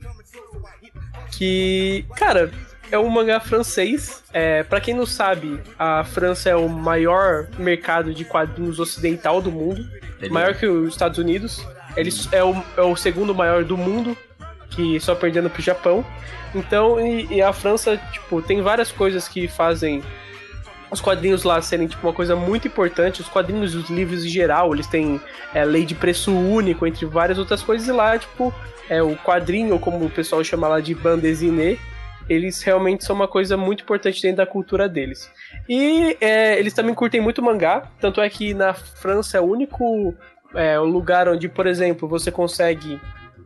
Que, cara, é um mangá francês. Pra quem não sabe, a França é o maior mercado de quadrinhos ocidental do mundo. Maior que os Estados Unidos. Ele é o segundo maior do mundo, que só perdendo pro Japão. Então, e a França, tipo, tem várias coisas que fazem os quadrinhos lá serem tipo uma coisa muito importante, os quadrinhos e os livros em geral, eles têm lei de preço único, entre várias outras coisas, e lá, tipo, o quadrinho, ou como o pessoal chama lá de bande dessinée, eles realmente são uma coisa muito importante dentro da cultura deles. E eles também curtem muito mangá, tanto é que na França é o único lugar onde, por exemplo, você consegue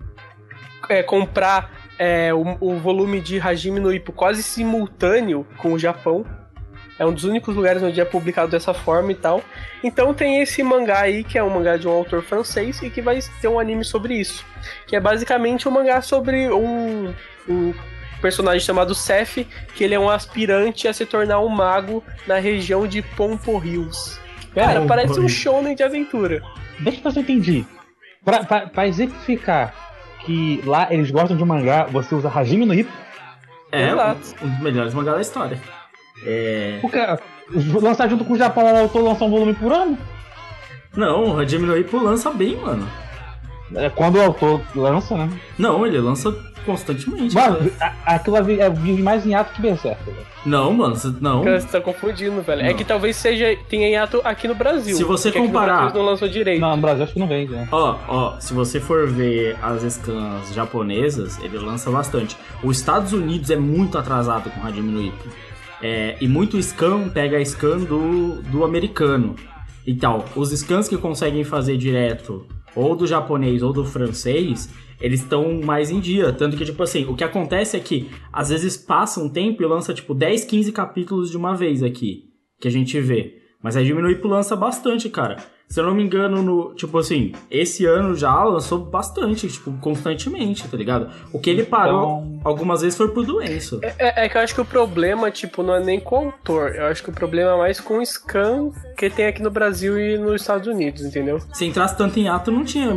comprar o volume de Hajime no Ippo quase simultâneo com o Japão. É um dos únicos lugares onde é publicado dessa forma e tal. Então tem esse mangá aí, que é um mangá de um autor francês, e que vai ter um anime sobre isso. Que é basicamente um mangá sobre um personagem chamado Seth, que ele é um aspirante a se tornar um mago na região de Pompo Hills. Cara, parece um shonen de aventura. Deixa eu ver se eu entendi. Pra exemplificar que lá eles gostam de mangá, você usa Hajime no Ippo? Exato. Um dos melhores mangás da história. Porque lançar junto com o Japão, o autor lança um volume por ano? Não, o Hajime no Ippo lança bem, mano. Quando o autor lança, né? Não, ele lança constantemente. Mano, aquilo vive mais em ato que Berserk, velho. Não, mano, não. Você tá confundindo, velho. Não. É que talvez tenha em ato aqui no Brasil. Se você Aqui comparar... no Brasil não lançou direito. Não, no Brasil acho que não vende, né? Se você for ver as scans japonesas, ele lança bastante. Os Estados Unidos é muito atrasado com Hajime no Ippo. E muito scan pega a scan do americano. E tal, os scans que conseguem fazer direto, ou do japonês ou do francês, eles estão mais em dia. Tanto que, tipo assim, o que acontece é que às vezes passa um tempo e lança, tipo, 10, 15 capítulos de uma vez aqui, que a gente vê. Mas a Hajime no Ippo lança bastante, cara. Se eu não me engano, tipo assim, esse ano já lançou bastante, tipo, constantemente, tá ligado? O que ele parou algumas vezes foi por doença. É que eu acho que o problema, tipo, não é nem com o autor. Eu acho que o problema é mais com o scan que tem aqui no Brasil e nos Estados Unidos, entendeu? Se entrasse tanto em ato, não tinha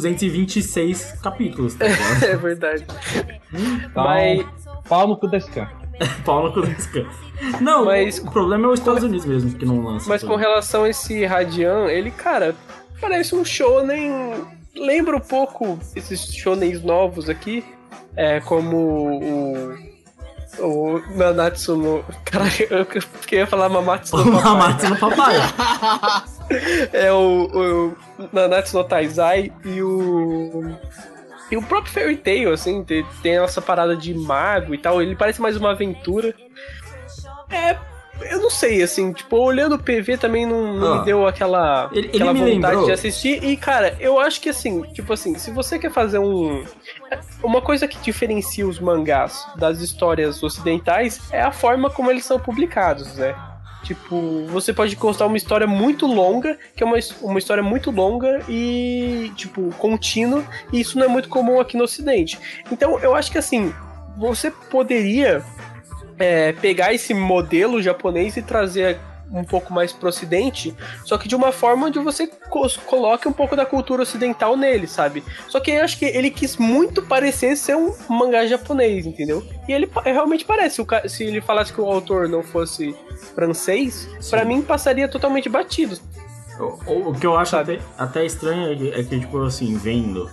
1226 capítulos, tá ligado? É verdade. Então, pau no cu da scan. Pau no cu da scan. Não, mas o problema é os Estados Unidos mesmo que não lança. Mas com relação a esse Radian, ele, cara, parece um shonen. Lembra um pouco esses shonens novos aqui. Como o Nanatsu no... Caralho, eu queria falar Mamatsu no Papai. Mamatsu no Papai. O Nanatsu no Taizai e o próprio Fairy Tail, assim, tem essa parada de mago e tal. Ele parece mais uma aventura. Eu não sei, assim, tipo, olhando o PV também não me deu aquela vontade de assistir. E, cara, eu acho que, assim, tipo assim, se você quer fazer uma coisa que diferencia os mangás das histórias ocidentais é a forma como eles são publicados, né? Tipo, você pode constar uma história muito longa, que é uma história muito longa e, tipo, contínua, e isso não é muito comum aqui no Ocidente. Então, eu acho que, assim, você poderia pegar esse modelo japonês e trazer um pouco mais pro Ocidente, só que de uma forma onde você coloque um pouco da cultura ocidental nele, sabe? Só que eu acho que ele quis muito parecer ser um mangá japonês, entendeu? E ele realmente parece. Se ele falasse que o autor não fosse francês, pra mim passaria totalmente batido. O que eu acho até estranho é que, tipo assim, vendo...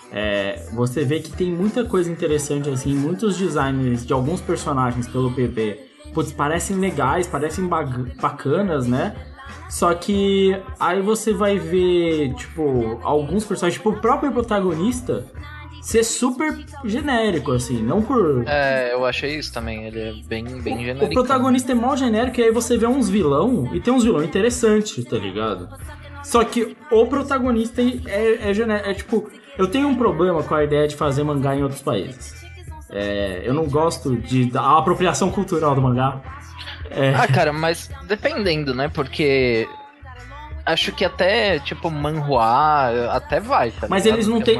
você vê que tem muita coisa interessante, assim, muitos designs de alguns personagens pelo PV, putz, parecem legais, parecem bacanas, né? Só que aí você vai ver, tipo, alguns personagens, tipo, o próprio protagonista ser super genérico, assim, não por... eu achei isso também, ele é bem genérico. O protagonista é mal genérico e aí você vê uns vilão, e tem uns vilão interessantes, tá ligado? Só que o protagonista é genérico, tipo... Eu tenho um problema com a ideia de fazer mangá em outros países. Eu não gosto da apropriação cultural do mangá. Cara, mas dependendo, né? Porque acho que até, tipo, manhwa até vai, tá mas ligado? eles não têm...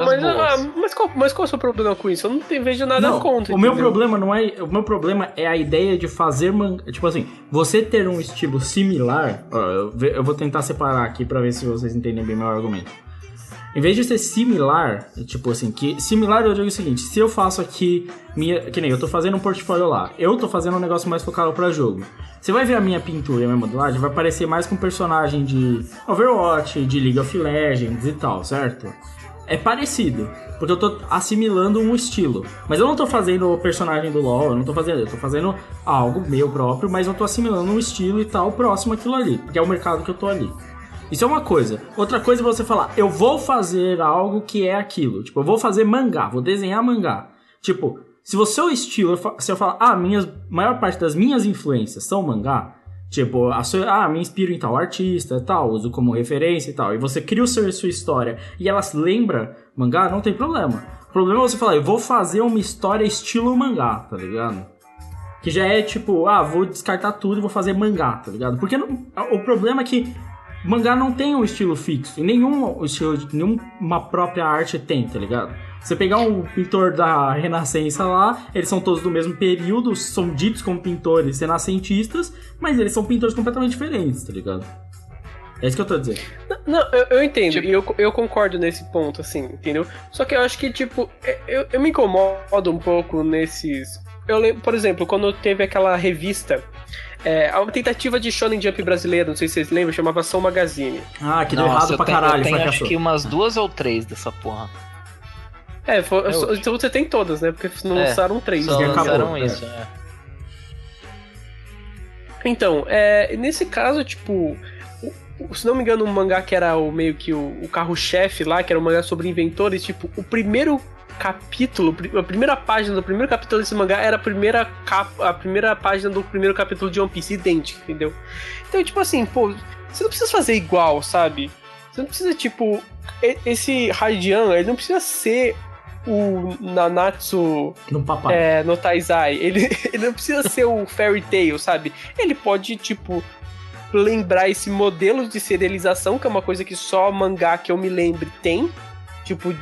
Mas qual é o seu problema com isso? Eu não vejo nada contra. O meu problema não é... O meu problema é a ideia de fazer mangá... Tipo assim, você ter um estilo similar... eu vou tentar separar aqui pra ver se vocês entendem bem meu argumento. Em vez de ser similar, tipo assim, que similar eu digo o seguinte, se eu faço aqui, que nem eu tô fazendo um portfólio lá, eu tô fazendo um negócio mais focado pra jogo. Você vai ver a minha pintura e a minha modelagem, vai parecer mais com um personagem de Overwatch, de League of Legends e tal, certo? é parecido, porque eu tô assimilando um estilo. Mas eu não tô fazendo o personagem do LoL, eu tô fazendo algo meu próprio, mas eu tô assimilando um estilo e tal próximo àquilo ali, porque é o mercado que eu tô ali. Isso é uma coisa. Outra coisa é você falar, eu vou fazer algo que é aquilo. Tipo, eu vou fazer mangá, vou desenhar mangá. Tipo, se você é o estilo, se eu falar, maior parte das minhas influências são mangá, tipo, me inspiro em tal artista e tal, uso como referência e tal, e você cria sua história e ela lembra mangá, não tem problema. O problema é você falar, eu vou fazer uma história estilo mangá, tá ligado? Que já é tipo, vou descartar tudo e vou fazer mangá, tá ligado? Porque o problema é que mangá não tem um estilo fixo, e nenhuma própria arte tem, tá ligado? Você pegar um pintor da Renascença lá, eles são todos do mesmo período, são ditos como pintores renascentistas, mas eles são pintores completamente diferentes, tá ligado? É isso que eu tô dizendo. Não, eu entendo, e eu concordo nesse ponto, assim, entendeu? Só que eu acho que, tipo, eu me incomodo um pouco nesses... Eu lembro, por exemplo, quando teve aquela revista... uma tentativa de Shonen Jump brasileira, não sei se vocês lembram, chamava Ação Magazine. Que deu errado pra caralho. Eu tenho acho que umas 2 ou 3 dessa porra. Então você tem todas, né? Porque não lançaram 3. Só lançaram isso, Então, nesse caso, tipo... se não me engano, um mangá que era meio que o carro-chefe lá, que era um mangá sobre inventores, tipo, o primeiro capítulo, a primeira página do primeiro capítulo desse mangá era a primeira página do primeiro capítulo de One Piece, idêntico, entendeu? Então, tipo assim, pô, você não precisa fazer igual, sabe? Você não precisa, tipo, esse Raidian, ele não precisa ser o Nanatsu no Taizai, ele não precisa ser o Fairy Tail, sabe? Ele pode, tipo, lembrar esse modelo de serialização, que é uma coisa que só mangá que eu me lembre tem, tipo,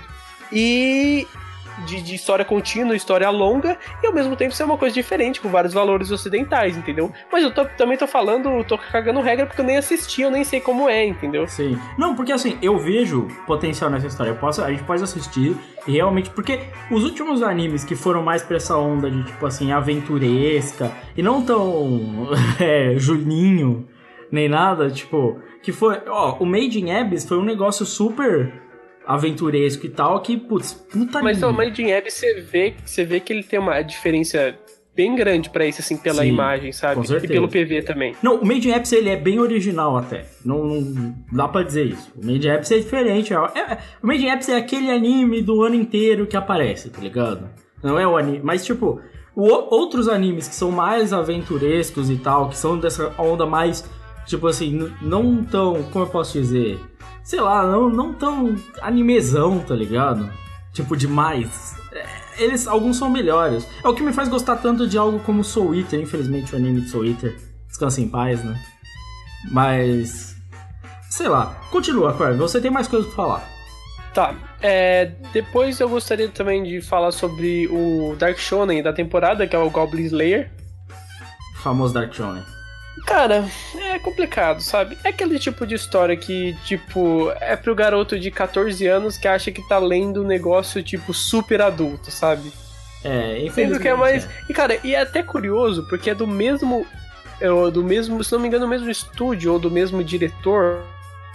e de história contínua, história longa, e ao mesmo tempo ser uma coisa diferente, com vários valores ocidentais, entendeu? Mas eu também tô cagando regra porque eu nem assisti, eu nem sei como é, entendeu? Sim. Não, porque assim, eu vejo potencial nessa história, a gente pode assistir, e realmente, porque os últimos animes que foram mais pra essa onda de, tipo assim, aventuresca, e não tão Juninho, nem nada, tipo, que foi, o Made in Abyss foi um negócio super aventuresco e tal, que, putz, puta Mas o Made in Abyss você vê que ele tem uma diferença bem grande pra isso, assim, pela imagem, sabe? Com certeza. E pelo PV também. Não, o Made in Abyss, ele é bem original até. Não dá pra dizer isso. O Made in Abyss é diferente. O Made in Abyss é aquele anime do ano inteiro que aparece, tá ligado? Não é o anime, mas tipo, outros animes que são mais aventurescos e tal, que são dessa onda mais, tipo assim, não tão, como eu posso dizer... Sei lá, não tão animezão, tá ligado? Tipo, demais. Alguns são melhores. É o que me faz gostar tanto de algo como Soul Eater. Infelizmente o anime de Soul Eater descansa em paz, né? Mas... sei lá. Continua, Corey. Você tem mais coisas pra falar. Tá. Depois eu gostaria também de falar sobre o Dark Shonen da temporada, que é o Goblin Slayer. O famoso Dark Shonen. Cara, é complicado, sabe? É aquele tipo de história que, tipo, é pro garoto de 14 anos que acha que tá lendo um negócio, tipo, super adulto, sabe? Infelizmente. Que é mais... E, cara, e é até curioso, porque é do mesmo, se não me engano, do mesmo estúdio ou do mesmo diretor.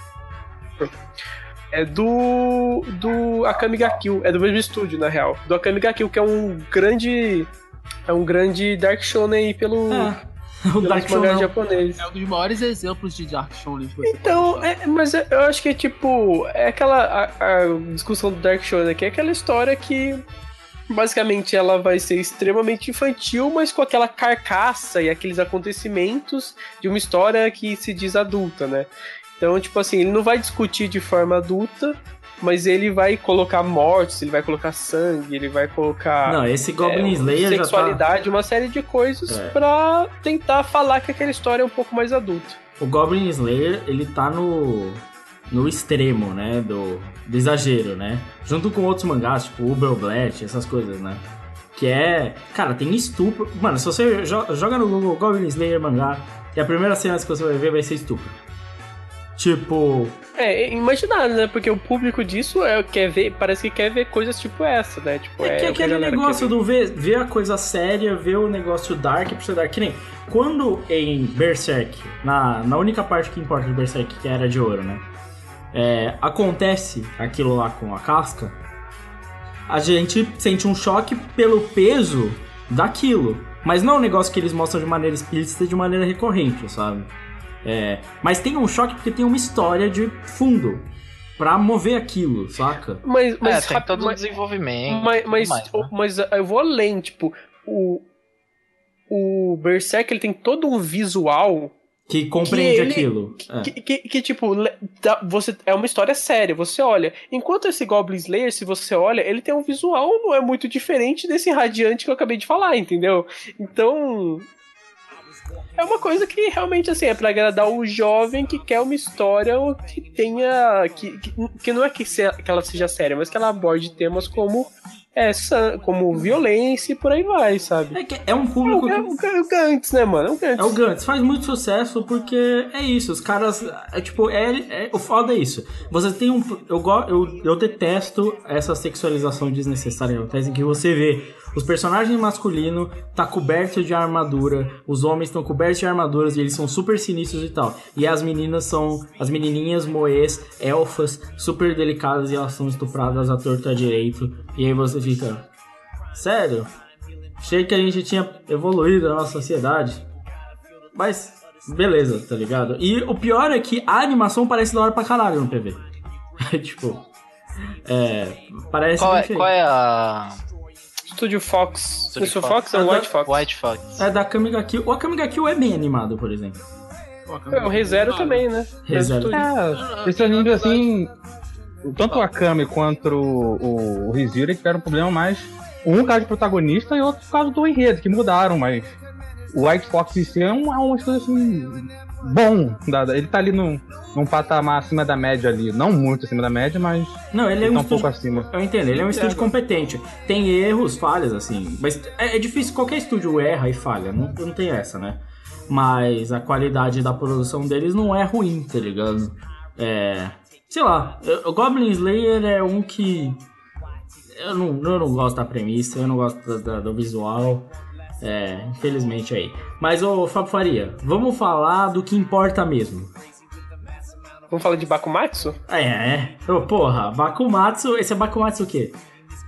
É do Akame ga Kill, é do mesmo estúdio, na real. Do Akame ga Kill, que é um grande Dark Shonen aí pelo... O Dark Shonen japonês. É um dos maiores exemplos de Dark Shonen. Então, mas eu acho que tipo, é aquela a discussão do Dark Shonen aqui, é aquela história que basicamente ela vai ser extremamente infantil, mas com aquela carcaça e aqueles acontecimentos de uma história que se diz adulta, né? Então, tipo assim, ele não vai discutir de forma adulta, mas ele vai colocar mortes, ele vai colocar sangue, ele vai colocar... Não, esse Goblin Slayer sexualidade, já tá... uma série de coisas pra tentar falar que aquela história é um pouco mais adulta. O Goblin Slayer, ele tá no extremo, né, do exagero, né? Junto com outros mangás, tipo Uber Blatt, essas coisas, né? Que é... Cara, tem estupro... Mano, se você joga no Google Goblin Slayer mangá, e a primeira cena que você vai ver vai ser estupro. Tipo... imaginário, né? Porque o público disso parece que quer ver coisas tipo essa, né? Tipo, que é aquele negócio do ver a coisa séria, ver o negócio dark pra ser dark. Que nem quando em Berserk, na única parte que importa de Berserk, que era de ouro, né? acontece aquilo lá com a casca, a gente sente um choque pelo peso daquilo. Mas não é um negócio que eles mostram de maneira explícita, de maneira recorrente, sabe? Mas tem um choque porque tem uma história de fundo pra mover aquilo, saca? Mas tem todo o desenvolvimento. Mas eu vou além, tipo, o Berserk, ele tem todo um visual que compreende aquilo. Que tipo, é uma história séria, você olha. Enquanto esse Goblin Slayer, se você olha, ele tem um visual não é muito diferente desse Radiante que eu acabei de falar, entendeu? Então, é uma coisa que realmente, assim, é pra agradar o jovem que quer uma história que tenha... Que não é que ela seja séria, mas que ela aborde temas como como violência e por aí vai, sabe? É um público... o Gantz, né, mano? É o Gantz. Faz muito sucesso porque é isso. Os caras... o foda é isso. Você tem um... Eu detesto essa sexualização desnecessária em que você vê os personagens masculinos tá coberto de armadura, os homens estão cobertos de armaduras e eles são super sinistros e tal. E as meninas são as menininhas moês, elfas, super delicadas e elas são estupradas à torta à direito. E aí você fica... Sério? Achei que a gente tinha evoluído na nossa sociedade. Mas, beleza, tá ligado? E o pior é que a animação parece da hora pra caralho no PV. Tipo... parece... Qual é a... Estúdio Fox. Estúdio Fox ou White Fox? White Fox. É da Kamiga Kill. O Kamiga Kill é bem animado, por exemplo. O ReZero também, né? ReZero. Esse anime, assim... Tanto o Akame quanto o ReZero tiveram um problema mais... Um caso de protagonista e outro caso do enredo, que mudaram, mas... O White Fox em si é uma estúdio, assim... Bom. Ele tá ali num patamar acima da média ali. Não muito acima da média, mas... Não, ele é um pouco acima. Eu entendo, ele é um estúdio competente. Tem erros, falhas, assim. Mas é difícil, qualquer estúdio erra e falha. Não tem essa, né? Mas a qualidade da produção deles não é ruim, tá ligado? Sei lá, o Goblin Slayer é um que... Eu não gosto da premissa, eu não gosto do visual... infelizmente aí. Mas, Fábio Faria, vamos falar do que importa mesmo. Vamos falar de Bakumatsu? Porra, Bakumatsu, esse é Bakumatsu o quê?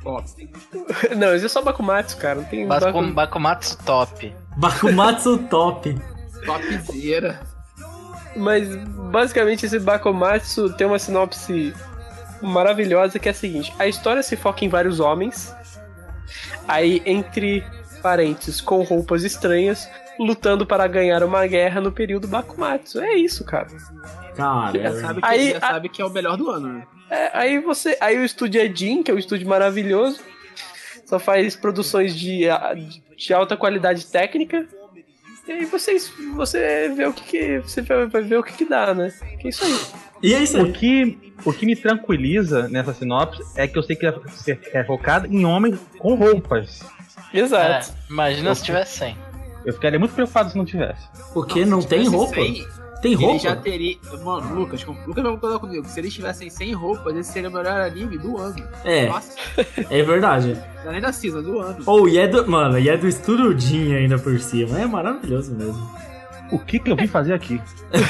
Não, esse é só Bakumatsu, cara. Não tem Bakumatsu top. Bakumatsu top. Topzera. Mas, basicamente, esse Bakumatsu tem uma sinopse maravilhosa que é a seguinte. A história se foca em vários homens. Aí, entre... parentes com roupas estranhas lutando para ganhar uma guerra no período Bakumatsu. É isso, cara. Cara, sabe que é o melhor do ano, né? Aí o estúdio é Jin, que é um estúdio maravilhoso, só faz produções de alta qualidade técnica. E aí você vê você vai ver o que dá, né? Que é isso aí. E é isso aí. O que me tranquiliza nessa sinopse é que eu sei que é focado em homens com roupas. Exato. Imagina se tivesse 100. Eu ficaria muito preocupado se não tivesse. Porque não tem roupa? 100, tem roupa? Ele já teria... Mano, Lucas vai concordar comigo. Se eles tivessem 100 roupas, esse seria o melhor anime do ano. Nossa. É verdade. Não é nem da season, do ano. E é do Estúdio Jin ainda por cima. É maravilhoso mesmo. O que eu vim fazer aqui?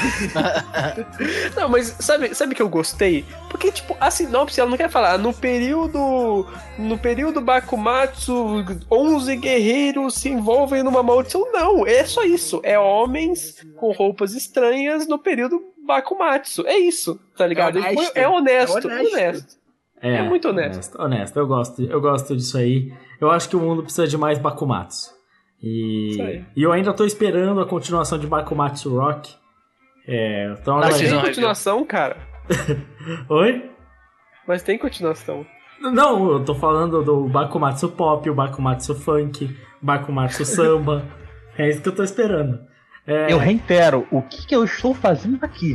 Não, mas sabe que eu gostei? Porque, tipo, a sinopse, ela não quer falar no período Bakumatsu, 11 guerreiros se envolvem numa maldição. Não, é só isso. É homens com roupas estranhas no período Bakumatsu. É isso, tá ligado? É honesto. É muito honesto. Honesto, eu gosto disso aí. Eu acho que o mundo precisa de mais Bakumatsu. E eu ainda tô esperando a continuação de Bakumatsu Rock. Mas tem continuação, cara? Oi? Mas tem continuação. Não, eu tô falando do Bakumatsu Pop, o Bakumatsu Funk, Bakumatsu Samba. É isso que eu tô esperando. Eu reitero, o que eu estou fazendo aqui?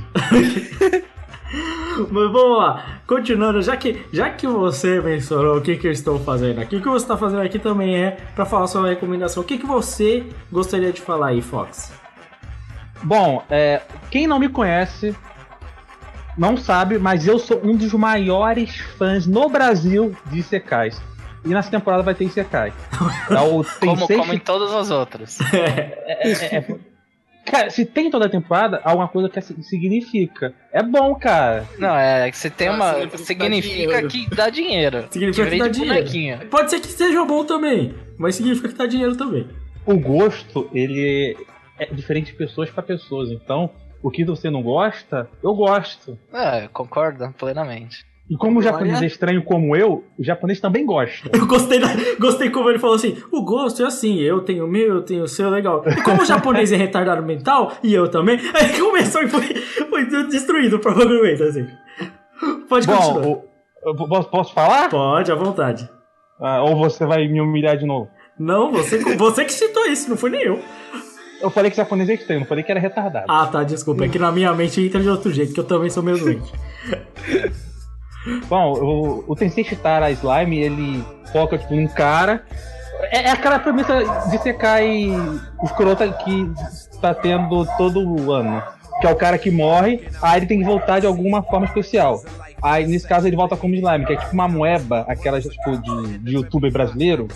Mas vamos lá, continuando, já que você mencionou o que eu estou fazendo aqui, o que você está fazendo aqui também é para falar sua recomendação. O que você gostaria de falar aí, Fox? Bom, quem não me conhece não sabe, mas eu sou um dos maiores fãs no Brasil de Isekais. E nessa temporada vai ter Isekai. Como em todas as outras. Cara, se tem toda a temporada, alguma coisa que significa. É bom, cara. Não, é que você tem uma. Significa que dá dinheiro. Significa que dá dinheiro. Pode ser que seja bom também, mas significa que dá dinheiro também. O gosto, ele é diferente de pessoas pra pessoas. Então, o que você não gosta, eu gosto. Concordo plenamente. E como o japonês é estranho como eu, o japonês também gosta. Eu gostei como ele falou assim, o gosto é assim, eu tenho o meu, eu tenho o seu, legal. E como o japonês é retardado mental, e eu também, aí começou e foi destruído provavelmente, assim. Pode continuar. Posso falar? Pode, à vontade. Ou você vai me humilhar de novo? Não, você que citou isso, não foi nem eu. Eu falei que japonês é estranho, não falei que era retardado. Ah, tá, desculpa, é que na minha mente entra de outro jeito, que eu também sou meio doente. Bom, o Tensei Chitara Slime, ele foca tipo num cara. É aquela premissa de Isekai escrota que tá tendo todo ano. Que é o cara que morre, aí ele tem que voltar de alguma forma especial. Aí nesse caso ele volta como slime, que é tipo uma moeba, aquela tipo de youtuber brasileiro.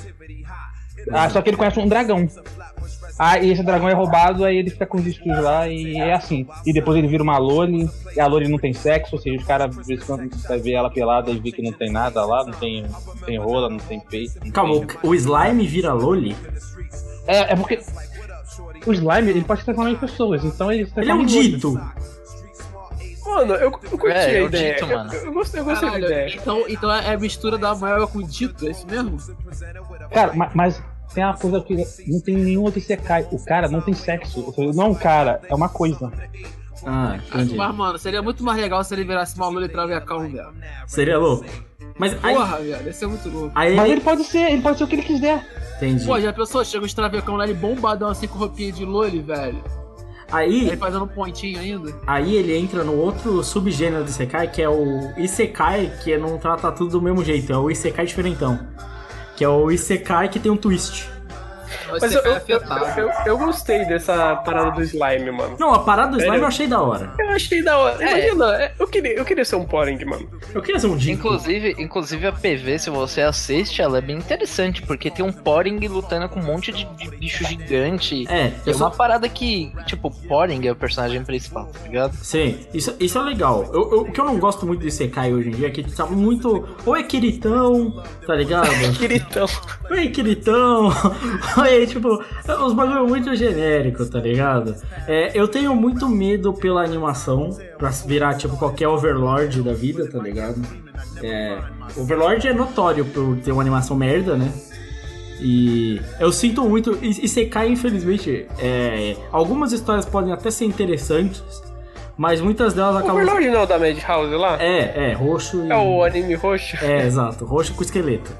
Só que ele conhece um dragão. E esse dragão é roubado, aí ele fica com os discos lá e é assim. E depois ele vira uma loli, e a loli não tem sexo, ou seja, os caras, às vezes, quando você vê ela pelada e vê que não tem nada lá, não tem rola, não tem peito. Calma, o slime vira loli? É porque o slime, ele pode se transformar em pessoas, então ele é um dito. Mano, eu curti a ideia. Dito, mano. Eu gostei da ideia. Então é a mistura da moeba com dito, é isso mesmo? Cara, mas tem uma coisa que não tem nenhum outro Isekai. O cara não tem sexo. Não é um cara, é uma coisa. Entendi. Mas, mano, seria muito mais legal se ele virasse uma lula e travecar um dela. Seria louco. Mas porra, velho, ia ser muito louco. Mas ele pode ser o que ele quiser. Entendi. Pô, já pensou? Chega os travecão lá, ele bombadão assim com roupinha de loli, velho. Aí ele fazendo um pontinho ainda. Aí ele entra no outro subgênero do Isekai, que é o Isekai, que não trata tudo do mesmo jeito. É o Isekai diferentão. Que é o Isekai que tem um twist. Mas eu gostei dessa parada do slime, mano. Não, a parada do slime eu achei da hora. Eu achei da hora. Imagina, eu queria ser um Poring, mano. Eu queria ser um Dinko. Inclusive a PV, se você assiste, ela é bem interessante, porque tem um Poring lutando com um monte de bicho gigante. É uma parada que, tipo, Poring é o personagem principal, tá ligado? Sim, isso é legal. O que eu não gosto muito de Isekai hoje em dia é que tá muito... Ou é Kiritão, tá ligado? Kiritão. Oi, Kiritão. Oi, tipo, os bagulho muito genérico, tá ligado? Eu tenho muito medo pela animação, pra virar, tipo, qualquer Overlord da vida, tá ligado? Overlord é notório por ter uma animação merda, né? E eu sinto muito... Isekai, infelizmente, algumas histórias podem até ser interessantes, mas muitas delas acabam... O Overlord não é o da Madhouse lá? Roxo e... É o anime roxo? Exato, roxo com esqueleto.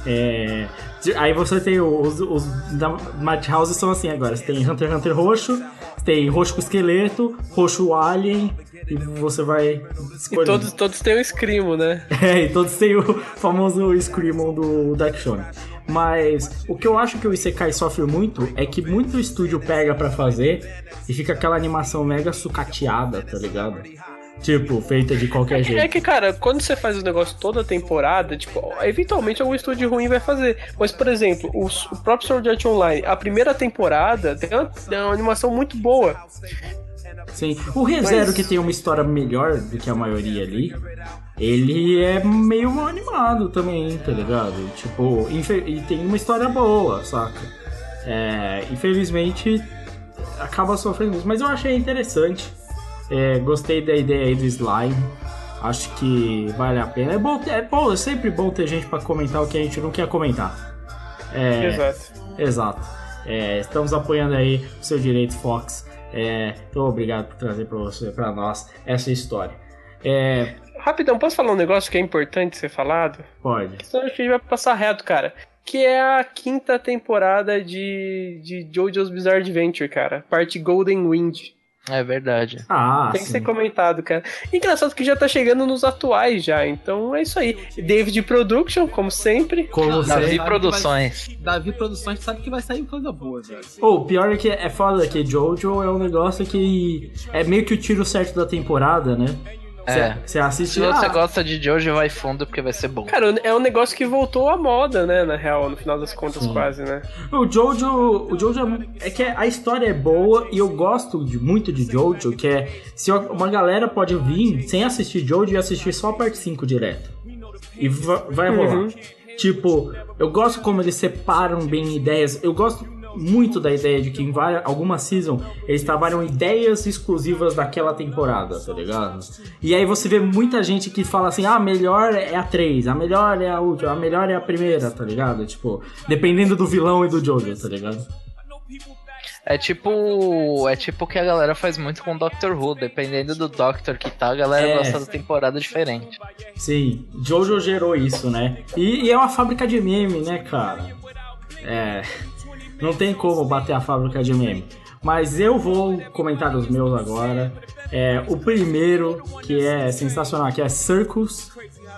Aí você tem os da Madhouse são assim agora. Você tem Hunter x Hunter roxo, tem roxo com esqueleto, roxo alien, e você vai escolher. E todos têm o Screamo, né? E todos têm o famoso Screamon do Dark Shonen. Mas o que eu acho que o Isekai sofre muito é que muito estúdio pega pra fazer e fica aquela animação mega sucateada, tá ligado? Tipo, feita de qualquer jeito. É que, cara, quando você faz o negócio toda a temporada, tipo, eventualmente algum estúdio ruim vai fazer. Mas, por exemplo, o próprio Sword Art Online, a primeira temporada tem uma animação muito boa. Sim, o ReZero, que tem uma história melhor do que a maioria ali, ele é meio mal animado também, tá ligado? Tipo, e tem uma história boa, saca? Infelizmente, acaba sofrendo isso. Mas eu achei interessante. Gostei da ideia aí do slime. Acho que vale a pena. É sempre bom ter gente pra comentar o que a gente não quer comentar. Exato. Estamos apoiando aí o seu direito, Fox. Então obrigado por trazer pra nós essa história. Rapidão, posso falar um negócio que é importante ser falado? Pode. Senão a gente vai passar reto, cara. Que é a 5ª temporada de JoJo's Bizarre Adventure, cara. Parte Golden Wind. É verdade. Tem que ser comentado, cara. Engraçado que já tá chegando nos atuais já, então é isso aí. David Production, como sempre. Davi Produções. Davi Produções sabe que vai sair coisa boa, velho. O pior é que é foda que Jojo é um negócio que é meio que o tiro certo da temporada, né? É. Você assiste... Se você gosta de Jojo, vai fundo porque vai ser bom. Cara, é um negócio que voltou à moda, né? Na real, no final das contas, quase, né? O Jojo é que a história é boa e eu gosto muito de Jojo, que é... Se uma galera pode vir sem assistir Jojo e assistir só a parte 5 direto. E vai rolar. Tipo, eu gosto como eles separam bem ideias. Eu gosto muito da ideia de que em alguma season eles trabalham ideias exclusivas daquela temporada, tá ligado? E aí você vê muita gente que fala assim, a melhor é a 3, a melhor é a última, a melhor é a primeira, tá ligado? Tipo, dependendo do vilão e do Jojo, tá ligado? É tipo o que a galera faz muito com Doctor Who, dependendo do Doctor que tá, a galera gosta da temporada diferente. Sim, Jojo gerou isso, né? E é uma fábrica de meme, né, cara? Não tem como bater a fábrica de meme. Mas eu vou comentar os meus agora. O primeiro, que é sensacional, que é Circus.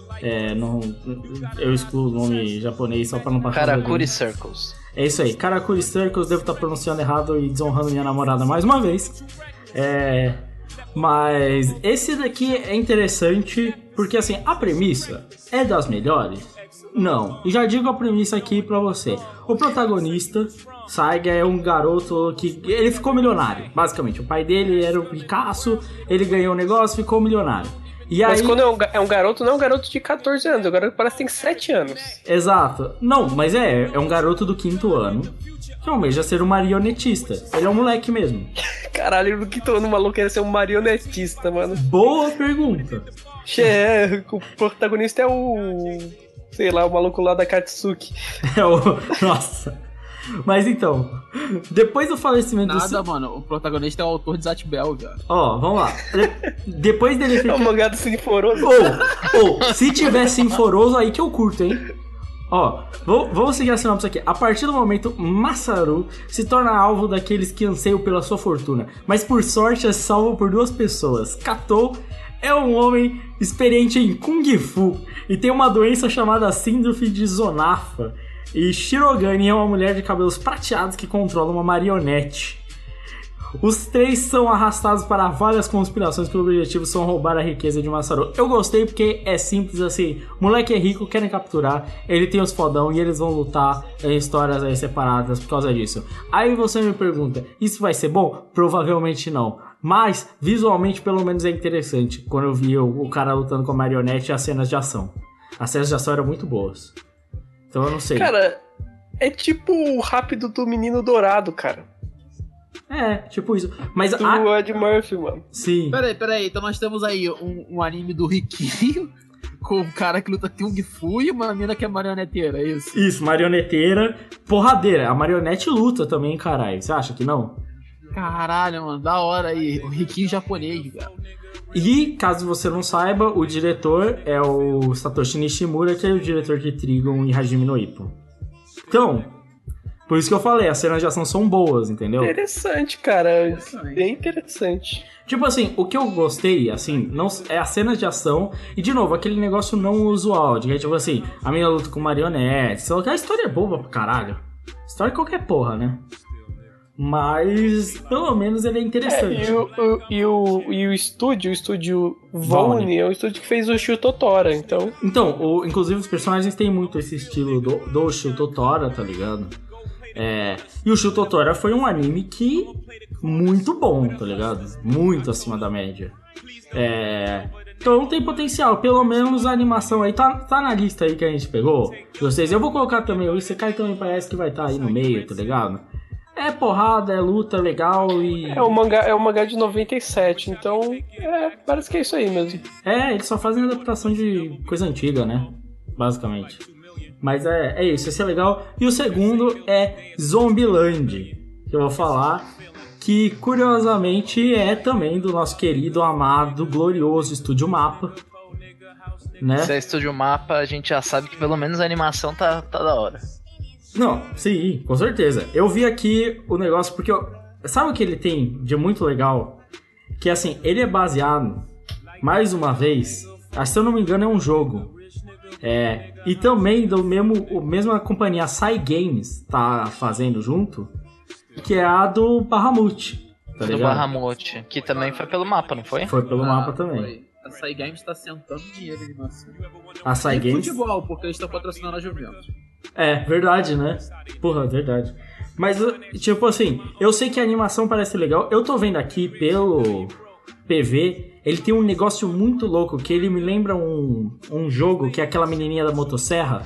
Eu excluo o nome japonês só pra não passar. Karakuri Circles. É isso aí, Karakuri Circles. Devo estar pronunciando errado e desonrando minha namorada mais uma vez. Mas esse daqui é interessante porque, assim, a premissa é das melhores? Não. E já digo a premissa aqui pra você. O protagonista, Saiga, é um garoto que... Ele ficou milionário, basicamente. O pai dele era um ricaço, ele ganhou o negócio, ficou milionário. E mas aí... quando é um garoto, não é um garoto de 14 anos. O garoto parece que tem 7 anos. Exato. Não, mas é um garoto do 5º ano que almeja ser um marionetista. Ele é um moleque mesmo. Caralho, no 5º ano o maluco quer ser um marionetista, mano. Boa pergunta. O protagonista é o... Sei lá, o maluco lá da Katsuki. Nossa. Mas então, depois do falecimento mano, o protagonista é o autor de Zatch Bell, velho. Vamos lá. Depois dele ficar... É o mangá do Sinforoso. Se tiver Sinforoso, aí que eu curto, hein? Vamos seguir a sinopse aqui. A partir do momento, Masaru se torna alvo daqueles que anseiam pela sua fortuna, mas por sorte é salvo por 2 pessoas. Katou é um homem experiente em Kung Fu e tem uma doença chamada Síndrome de Zonafa. E Shirogane é uma mulher de cabelos prateados que controla uma marionete. Os 3 são arrastados para várias conspirações que o objetivo são roubar a riqueza de Masaru. Eu gostei porque é simples assim. Moleque é rico, querem capturar, ele tem os fodão e eles vão lutar em histórias aí separadas por causa disso. Aí você me pergunta, isso vai ser bom? Provavelmente não. Mas, visualmente, pelo menos é interessante. Quando eu vi o cara lutando com a marionete e as cenas de ação. As cenas de ação eram muito boas. Então eu não sei. Cara, é tipo o Rápido do Menino Dourado, cara. Tipo isso. Mas do Ed Murphy, mano. Sim. Peraí. Então nós temos aí um anime do Riquinho com um cara que luta Kung Fu e uma menina que é marioneteira, é isso? Isso, marioneteira, porradeira. A marionete luta também, caralho. Você acha que não? Caralho, mano, da hora aí. O Riquinho japonês, velho. E, caso você não saiba, o diretor é o Satoshi Nishimura, que é o diretor de Trigun e Hajime no Ippo. Então, por isso que eu falei, as cenas de ação são boas, entendeu? Interessante, cara. Bem interessante. Tipo assim, o que eu gostei, assim, não é as cenas de ação e, de novo, aquele negócio não usual, de que, tipo assim, a menina luta com marionetes, só que a história é boba pra caralho. História é qualquer porra, né? Mas, pelo menos, ele é interessante. E o estúdio Vone é o estúdio que fez o Shu Totora, então... Então, inclusive os personagens têm muito esse estilo do Shu Totora, tá ligado? E o Shu Totora foi um anime que... muito bom, tá ligado? Muito acima da média. Então tem potencial, pelo menos a animação aí tá na lista aí que a gente pegou. Vocês, eu vou colocar também, o Isekai também parece que vai estar aí no meio, tá ligado? É porrada, é luta legal e... É um mangá de 97, então parece que é isso aí mesmo. Eles só fazem adaptação de coisa antiga, né? Basicamente. Mas é isso, esse é legal. E o segundo é Zombieland, que eu vou falar, que curiosamente é também do nosso querido, amado, glorioso Estúdio Mapa. Né? Se é Estúdio Mapa, a gente já sabe que pelo menos a animação tá da hora. Não, sim, com certeza. Eu vi aqui o negócio porque... sabe o que ele tem de muito legal? Que assim, ele é baseado, mais uma vez, se eu não me engano é um jogo. E também a mesma companhia Cygames tá fazendo junto, que é a do Bahamut. Tá do Bahamut, que também foi pelo mapa, não foi? Foi pelo mapa também. A Sai Games tá sentando dinheiro em animação. A Sai E Games? futebol, porque eles estão patrocinando a Juventus. É, verdade, né? Porra, verdade. Mas, tipo assim, eu sei que a animação parece legal. Eu tô vendo aqui pelo PV, ele tem um negócio muito louco, que ele me lembra um jogo que é aquela menininha da motosserra.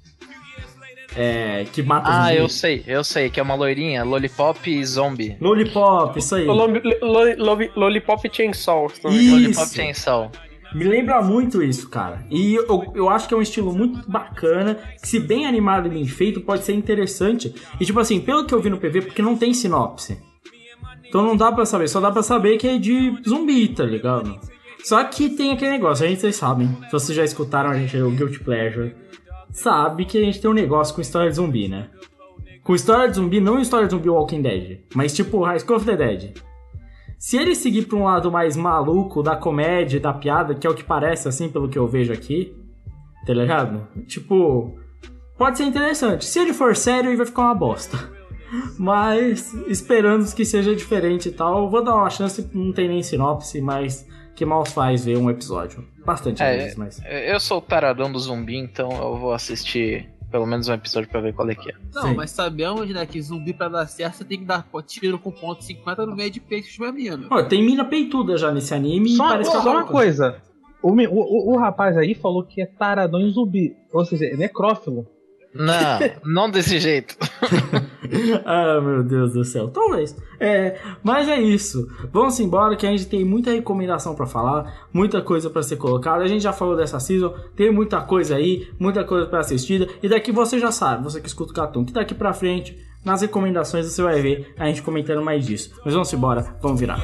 Que mata Ah, zumbi. eu sei, que é uma loirinha, Lollipop e Zombie. Lollipop, isso aí. Lollipop Chainsaw. Lollipop Isso. Chainsaw. Me lembra muito isso, cara. E eu acho que é um estilo muito bacana, que se bem animado e bem feito, pode ser interessante. E tipo assim, pelo que eu vi no PV, porque não tem sinopse. Então não dá pra saber, só dá pra saber que é de zumbi, tá ligado? Só que tem aquele negócio, vocês sabem, se vocês já escutaram a gente, o Guilty Pleasure, sabe que a gente tem um negócio com história de zumbi, né? Com história de zumbi, não história de zumbi Walking Dead, mas tipo High School of the Dead. Se ele seguir pra um lado mais maluco da comédia, da piada, que é o que parece, assim, pelo que eu vejo aqui, tá ligado? Tipo, pode ser interessante. Se ele for sério, ele vai ficar uma bosta. Mas, esperando que seja diferente e tal, eu vou dar uma chance, não tem nem sinopse, mas que mal faz ver um episódio. Bastante vezes, mas... Eu sou o taradão do zumbi, então eu vou assistir pelo menos um episódio pra ver qual é que é. Não, Sim. mas sabemos, né, que zumbi pra dar certo você tem que dar tiro com ponto 50 no meio de peito de uma mina. Ó, tem mina peituda já nesse anime Só, e parece que só é uma louca. coisa. O rapaz aí falou que é taradão em zumbi. Ou seja, é necrófilo. Não desse jeito. Ah, meu Deus do céu. Talvez. Mas é isso. Vamos embora que a gente tem muita recomendação pra falar, muita coisa pra ser colocada. A gente já falou dessa season, tem muita coisa aí, muita coisa pra assistir. E daqui você já sabe, você que escuta o Catum, que daqui pra frente, nas recomendações você vai ver a gente comentando mais disso. Mas vamos embora, vamos virar.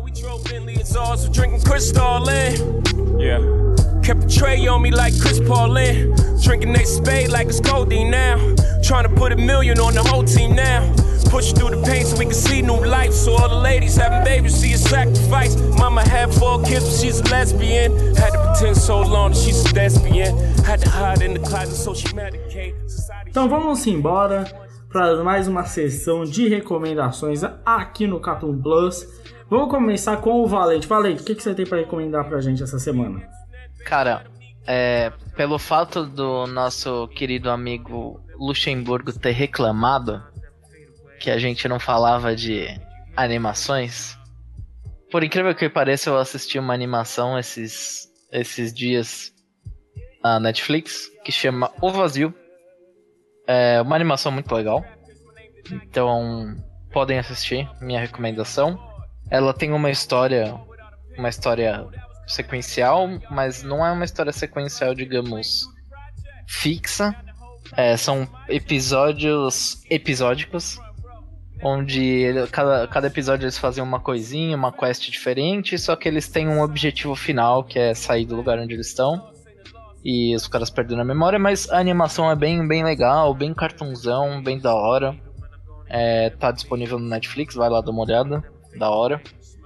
Yeah. Kept a tray on me like Chris Paulin. Drinking they spade like it's codeine now. Trying to put $1 million on the whole team now. Push through the pain so we can see new life. So all the ladies having babies see a sacrifice. Mama had 4 kids but she's a lesbian. Had to pretend so long that she's a lesbian. Had to hide in the closet so she medicate. Então vamos embora para mais uma sessão de recomendações aqui no Catum Plus. Vamos começar com o Valente. Valente, o que você tem para recomendar pra gente essa semana? Cara, pelo fato do nosso querido amigo Luxemburgo ter reclamado que a gente não falava de animações, por incrível que pareça, eu assisti uma animação esses dias na Netflix que chama O Vazio. É uma animação muito legal, então podem assistir, minha recomendação. Ela tem uma história sequencial, mas não é uma história sequencial, digamos, fixa. São episódios episódicos, onde cada episódio eles fazem uma coisinha, uma quest diferente, só que eles têm um objetivo final, que é sair do lugar onde eles estão. E os caras perderam a memória, mas a animação é bem, bem legal, bem cartunzão, bem da hora. Tá disponível no Netflix, vai lá dar uma olhada, da hora.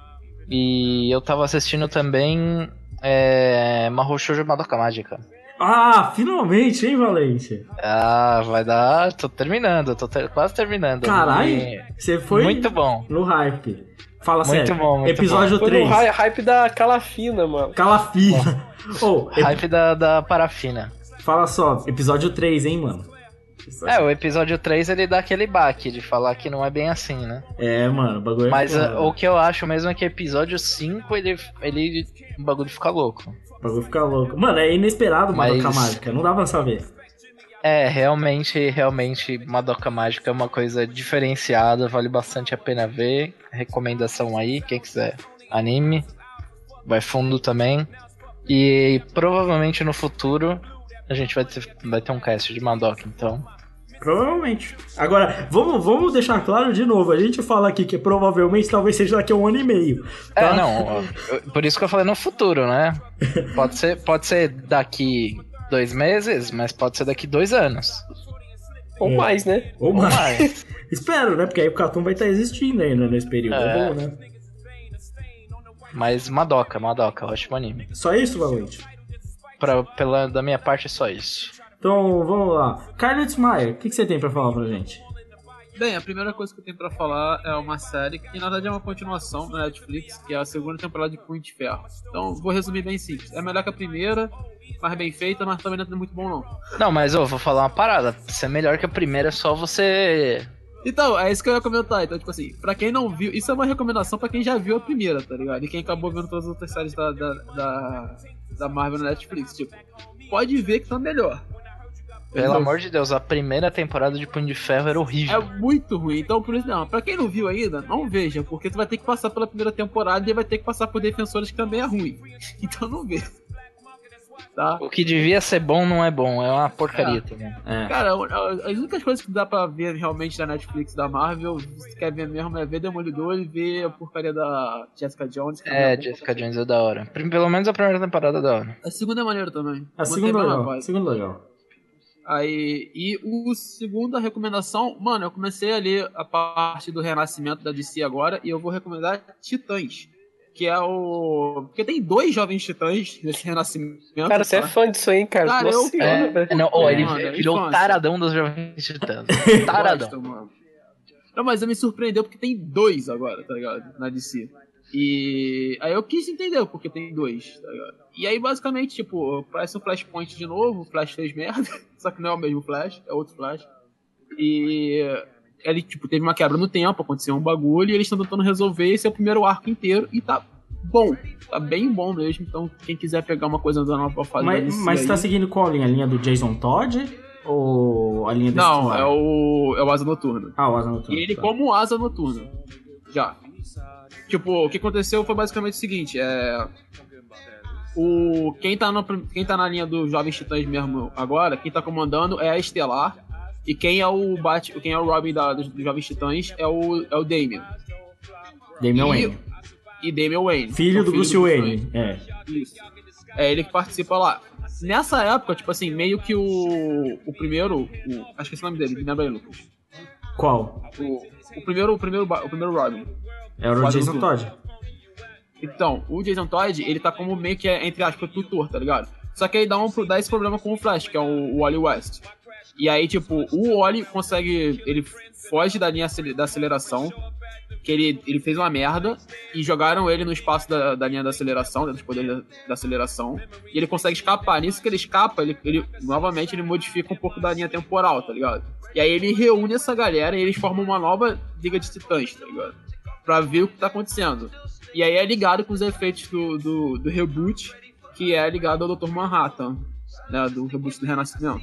E eu tava assistindo também Mahou Shoujo Madoka Mágica. Ah, finalmente, hein, Valente? Ah, vai dar... Tô terminando, quase terminando. Caralho, você foi muito bom. No hype. Fala muito sério. Bom, muito episódio bom. 3. Foi no hype da Calafina, mano. Calafina. Hype da parafina. Fala só, episódio 3, hein, mano? O episódio 3 ele dá aquele baque de falar que não é bem assim, né? Mano, o bagulho Mas o que eu acho mesmo é que episódio 5 o bagulho fica louco. O bagulho fica louco. Mano, é inesperado Madoka Mágica, não dá pra saber. Realmente Madoka Mágica é uma coisa diferenciada, vale bastante a pena ver. Recomendação aí, quem quiser. Anime, vai fundo também. E provavelmente no futuro a gente vai ter um cast de Madoka, então. Provavelmente. Agora, vamos deixar claro de novo. A gente fala aqui que provavelmente talvez seja daqui a 1 ano e meio. Tá? Por isso que eu falei no futuro, né? Pode ser daqui 2 meses, mas pode ser daqui 2 anos. Ou mais, né? Ou mais. Espero, né? Porque aí o Catum vai estar existindo ainda nesse período. É bom, né? Mas Madoka, ótimo anime. Só isso, Valente? Da minha parte é só isso. Então, vamos lá. Carlos Maia, o que você tem pra falar pra gente? Bem, a primeira coisa que eu tenho pra falar é uma série que na verdade é uma continuação na Netflix, que é a segunda temporada de Punho de Ferro. Então, vou resumir bem simples. É melhor que a primeira, mais bem feita, mas também não é muito bom não. Não, mas eu vou falar uma parada. Se é melhor que a primeira, é só você... Então, é isso que eu ia comentar. Então, tipo assim, pra quem não viu, isso é uma recomendação pra quem já viu a primeira, tá ligado? E quem acabou vendo todas as outras séries da Marvel na Netflix, tipo, pode ver que tá melhor. Pelo amor de Deus, a primeira temporada de Punho de Ferro era horrível. É muito ruim, então por isso não. Pra quem não viu ainda, não veja, porque tu vai ter que passar pela primeira temporada e vai ter que passar por Defensores, que também é ruim. Então não vê. Tá? O que devia ser bom não é bom, é uma porcaria também. Cara, as únicas coisas que dá pra ver realmente da Netflix, da Marvel, se quer ver mesmo, é ver Demolidor e ver a porcaria da Jessica Jones. Jessica Jones é da hora. Pelo menos a primeira temporada é da hora. A segunda é maneira também. A segunda legal. Aí, e o segunda recomendação, mano, eu comecei a ler a parte do renascimento da DC agora e eu vou recomendar Titãs, que é o... Porque tem 2 jovens titãs nesse renascimento. Cara, você é fã disso aí, cara. Cara, Nossa senhora, velho. Ele virou taradão dos jovens titãs. Taradão. Gosto, mano. Não, mas me surpreendeu porque tem 2 agora, tá ligado? Na DC. E aí eu quis entender porque tem 2, tá ligado? E aí basicamente, tipo, parece um Flashpoint de novo, o Flash fez merda, só que não é o mesmo Flash, é outro Flash. E ele, tipo, teve uma quebra no tempo, aconteceu um bagulho e eles estão tentando resolver esse é o primeiro arco inteiro e tá bom, tá bem bom mesmo, então quem quiser pegar uma coisa nova pra fazer... Mas tá seguindo qual linha? A linha do Jason Todd? Ou a linha desse Não, é o Asa Noturna. O Asa Noturna. E ele como Asa Noturna, já. Tipo, o que aconteceu foi basicamente o seguinte, quem tá na linha dos Jovens Titãs mesmo agora, quem tá comandando é a Estelar, e quem é o Robin dos Jovens Titãs é o Damian. Damian Wayne. E Damian Wayne. Filho do Bruce Wayne. Isso. É ele que participa lá. Nessa época, tipo assim, meio que o primeiro... acho que esse é o nome dele, me lembra aí, Lucas. Qual? O primeiro Robin. É o Jason Todd. Então, o Jason Todd, ele tá como meio que, entre aspas, tutor, tá ligado? Só que aí dá esse problema com o Flash, que é o Wally West. E aí, tipo, o Wally consegue... Ele foge da linha da aceleração, que ele fez uma merda, e jogaram ele no espaço da linha da aceleração, dos poderes da aceleração, e ele consegue escapar. Nisso que ele escapa, ele novamente ele modifica um pouco da linha temporal, tá ligado? E aí ele reúne essa galera e eles formam uma nova Liga de Titãs, tá ligado? Pra ver o que tá acontecendo. E aí é ligado com os efeitos do reboot, que é ligado ao Dr. Manhattan, né, do reboot do Renascimento.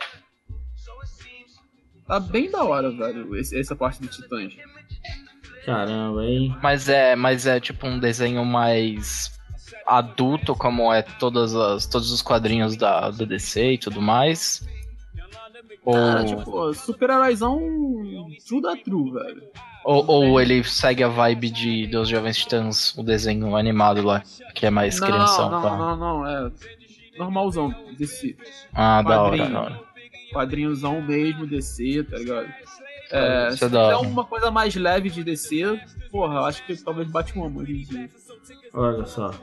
Tá bem da hora, velho, essa parte do Titãs. Caramba, hein? Mas é tipo um desenho mais adulto, como é todos os quadrinhos da DC e tudo mais. Cara, tipo, super-heróizão true da true, velho. Ou ele segue a vibe dos Jovens Titãs, o desenho animado lá, que é mais crianção. Não, é normalzão, DC. Ah, da hora. Quadrinhozão mesmo, DC, tá ligado? Isso se é uma coisa mais leve de DC, porra, eu acho que talvez bate um hoje em dia. Olha só.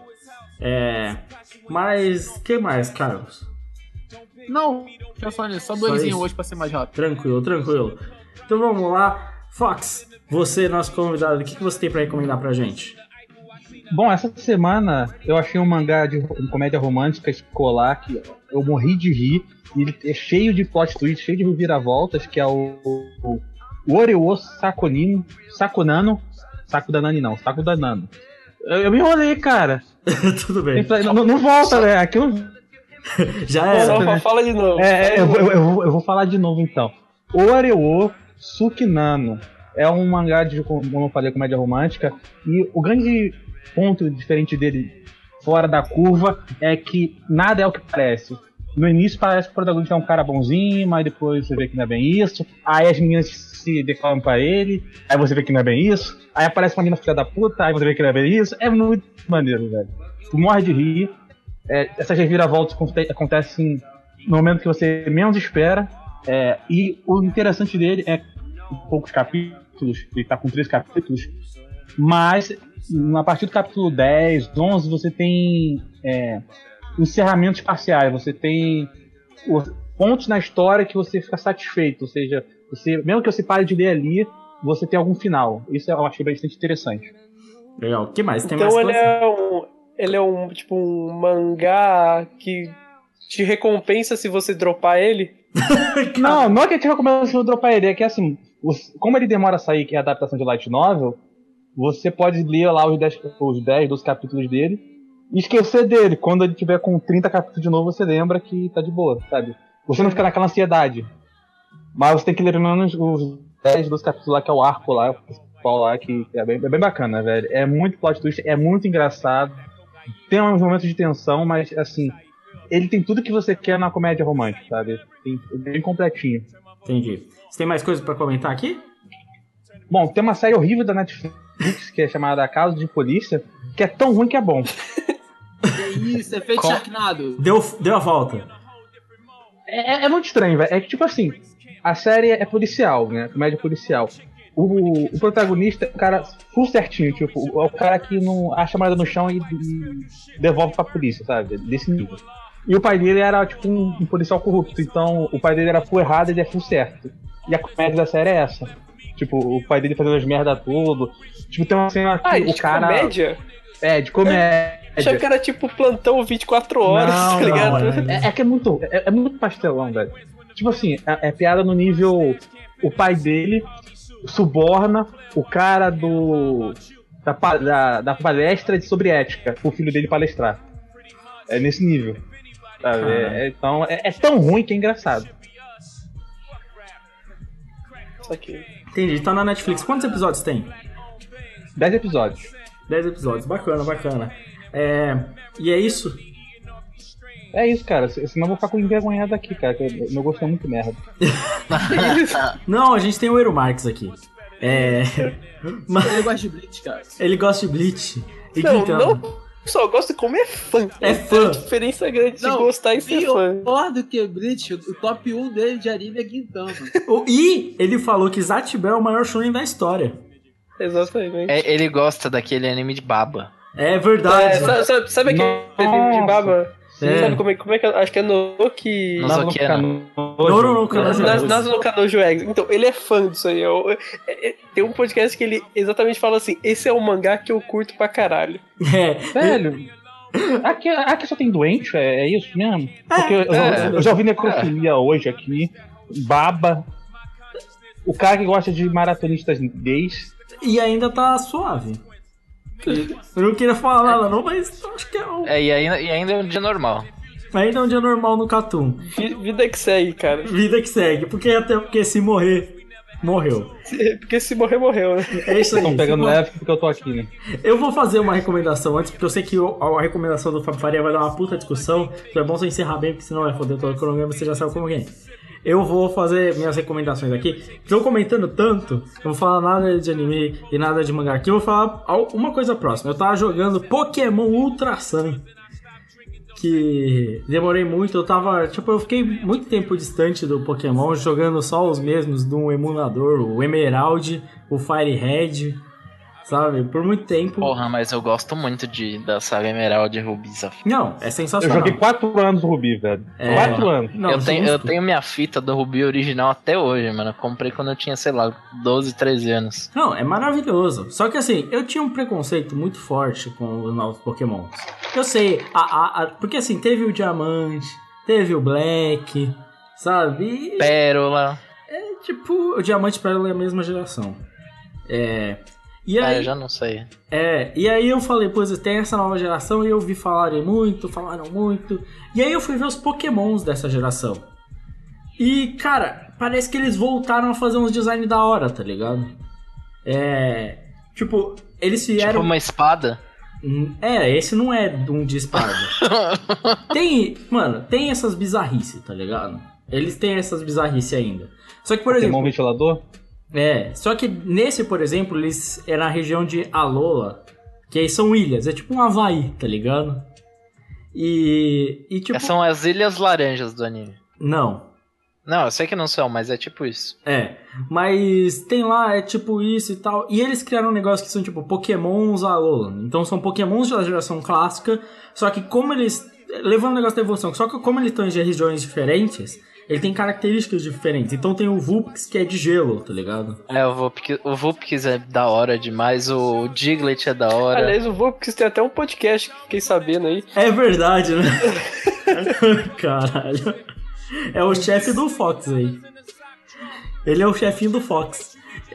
Mas, o que mais, Carlos? Não, fica só nisso, só 2 hoje pra ser mais rápido. Tranquilo. Então vamos lá. Fox, você, nosso convidado, o que você tem pra recomendar pra gente? Bom, essa semana eu achei um mangá de comédia romântica escolar que eu morri de rir. E ele é cheio de plot twists, cheio de reviravoltas, que é o Oreo Sakunano. Saco da Nano. Eu me enrolei, cara. Tudo bem. Não volta, né? Aqui eu... Já era. Só né? fala de novo. Eu vou falar de novo então. Oreo Sukinano é um mangá de, como eu falei, comédia romântica. E o grande ponto diferente dele, fora da curva, é que nada é o que parece. No início parece que o protagonista é um cara bonzinho, mas depois você vê que não é bem isso. Aí as meninas se declaram pra ele, aí você vê que não é bem isso. Aí aparece uma menina filha da puta, aí você vê que não é bem isso. É muito maneiro, velho. Tu morre de rir. Essas reviravoltas acontecem no momento que você menos espera. E o interessante dele é poucos capítulos, ele tá com 3 capítulos, mas a partir do capítulo 10, 11, você tem encerramentos parciais, você tem pontos na história que você fica satisfeito, ou seja, Mesmo que você pare de ler ali, você tem algum final. Isso eu achei bastante interessante. Legal. O que mais? Tem Então mais ele é um tipo um mangá que te recompensa se você dropar ele? Não é que a gente recomenda você dropar ele, é que assim, como ele demora a sair, que é a adaptação de Light Novel, você pode ler lá os 10, 12 capítulos dele e esquecer dele. Quando ele tiver com 30 capítulos de novo, você lembra que tá de boa, sabe? Você não fica naquela ansiedade. Mas você tem que ler pelo menos os 10, 12 capítulos lá, que é o arco lá, o principal lá, que é bem bacana, velho. É muito plot twist, é muito engraçado. Tem uns momentos de tensão, mas assim, ele tem tudo que você quer na comédia romântica, sabe? Bem completinho. Entendi. Você tem mais coisa pra comentar aqui? Bom, tem uma série horrível da Netflix que é chamada Caso de Polícia, que é tão ruim que é bom. Que isso, é feito Sharknado. Deu a volta. É muito estranho, velho. É que, tipo assim, a série é policial, né? Comédia policial. O protagonista é um cara full certinho, tipo, é o cara que não acha a moeda no chão e devolve pra polícia, sabe? Desse nível. E o pai dele era, tipo, um policial corrupto, então o pai dele era full errado e ele é full certo. E a comédia da série é essa. Tipo, o pai dele fazendo as merda tudo. Tipo, tem uma cena que o cara... comédia? É, de comédia. Achava que era tipo plantão 24 horas, tá ligado? É que é muito pastelão, velho. Tipo assim, é piada no nível... O pai dele suborna o cara da palestra sobre ética pro filho dele palestrar. É nesse nível. Sabe? Então, é tão ruim que é engraçado. Okay. Entendi, tá na Netflix. Quantos episódios tem? 10 episódios. 10 episódios, bacana. E é isso? É isso, cara. Senão eu vou ficar com envergonhado aqui, cara. Meu gosto é muito merda. Não, a gente tem o Eero Marques aqui. Mas... Ele gosta de Bleach, cara. Ele gosta de Bleach. Não só gosta como é fã. É fã. A diferença grande de gostar e ser fã. Pior do que Bleach, o top 1 dele de anime é Gintama. E ele falou que Zatch-Bell é o maior shonen da história. Exatamente. Ele gosta daquele anime de baba. É verdade. Sabe aquele anime de baba? Sabe como é que acho que é Nozoki... Nazo no Kanojo Eggs. Então, ele é fã disso aí. Tem um podcast que ele exatamente fala assim: esse é o mangá que eu curto pra caralho. Velho, aqui só tem doente, é isso mesmo? Porque eu já ouvi necrofilia hoje aqui, baba, o cara que gosta de maratonistas gays. E ainda tá suave. Eu não queria falar nada não, mas acho que é e ainda é um dia normal. Ainda é um dia normal no Catum. Vida que segue, cara. Vida que segue, porque se morrer, morreu. Porque se morrer, morreu, né? É isso aí. Estão pegando leve porque eu tô aqui, né? Eu vou fazer uma recomendação antes, porque eu sei que a recomendação do Fábio Faria vai dar uma puta discussão. Então é bom você encerrar bem, porque senão vai foder todo o cronograma, você já sabe como é. Eu vou fazer minhas recomendações aqui. Estou comentando tanto, eu vou falar nada de anime e nada de mangá aqui. Eu vou falar uma coisa próxima. Eu tava jogando Pokémon Ultra Sun, que demorei muito. Eu fiquei muito tempo distante do Pokémon, jogando só os mesmos do emulador, o Emerald, o Fire Red, sabe? Por muito tempo. Porra, mas eu gosto muito da saga Emerald e Ruby. Não, é sensacional. Eu joguei 4 anos do Ruby, velho. 4 anos. Não, eu tenho minha fita do Ruby original até hoje, mano. Eu comprei quando eu tinha, sei lá, 12, 13 anos. Não, é maravilhoso. Só que assim, eu tinha um preconceito muito forte com os novos Pokémon. Eu sei, porque assim, teve o Diamante, teve o Black, sabe? Pérola. O Diamante e Pérola é a mesma geração. E aí, eu já não sei. E aí eu falei, pois tem essa nova geração e eu vi falaram muito. E aí eu fui ver os Pokémons dessa geração. E, cara, parece que eles voltaram a fazer uns designs da hora, tá ligado? Eles vieram... Tipo uma espada? Esse não é um de espada. Tem essas bizarrices, tá ligado? Eles têm essas bizarrices ainda. Só que, por exemplo... Pokémon ventilador? Só que nesse, por exemplo, eles é na região de Alola, que aí são ilhas, é tipo um Havaí, tá ligado? E tipo... São as Ilhas Laranjas do anime. Não, eu sei que não são, mas é tipo isso. Mas tem lá, é tipo isso e tal. E eles criaram um negócio que são tipo Pokémons Alola. Então são Pokémons da geração clássica, só que como eles levando o negócio da evolução, só que como ele tá em regiões diferentes, ele tem características diferentes. Então tem o Vulpix, que é de gelo, tá ligado? O Vulpix é da hora demais, o Diglett é da hora. Aliás, o Vulpix tem até um podcast que fiquei sabendo aí. É verdade, né? Caralho. É o chefe do Fox aí. Ele é o chefinho do Fox.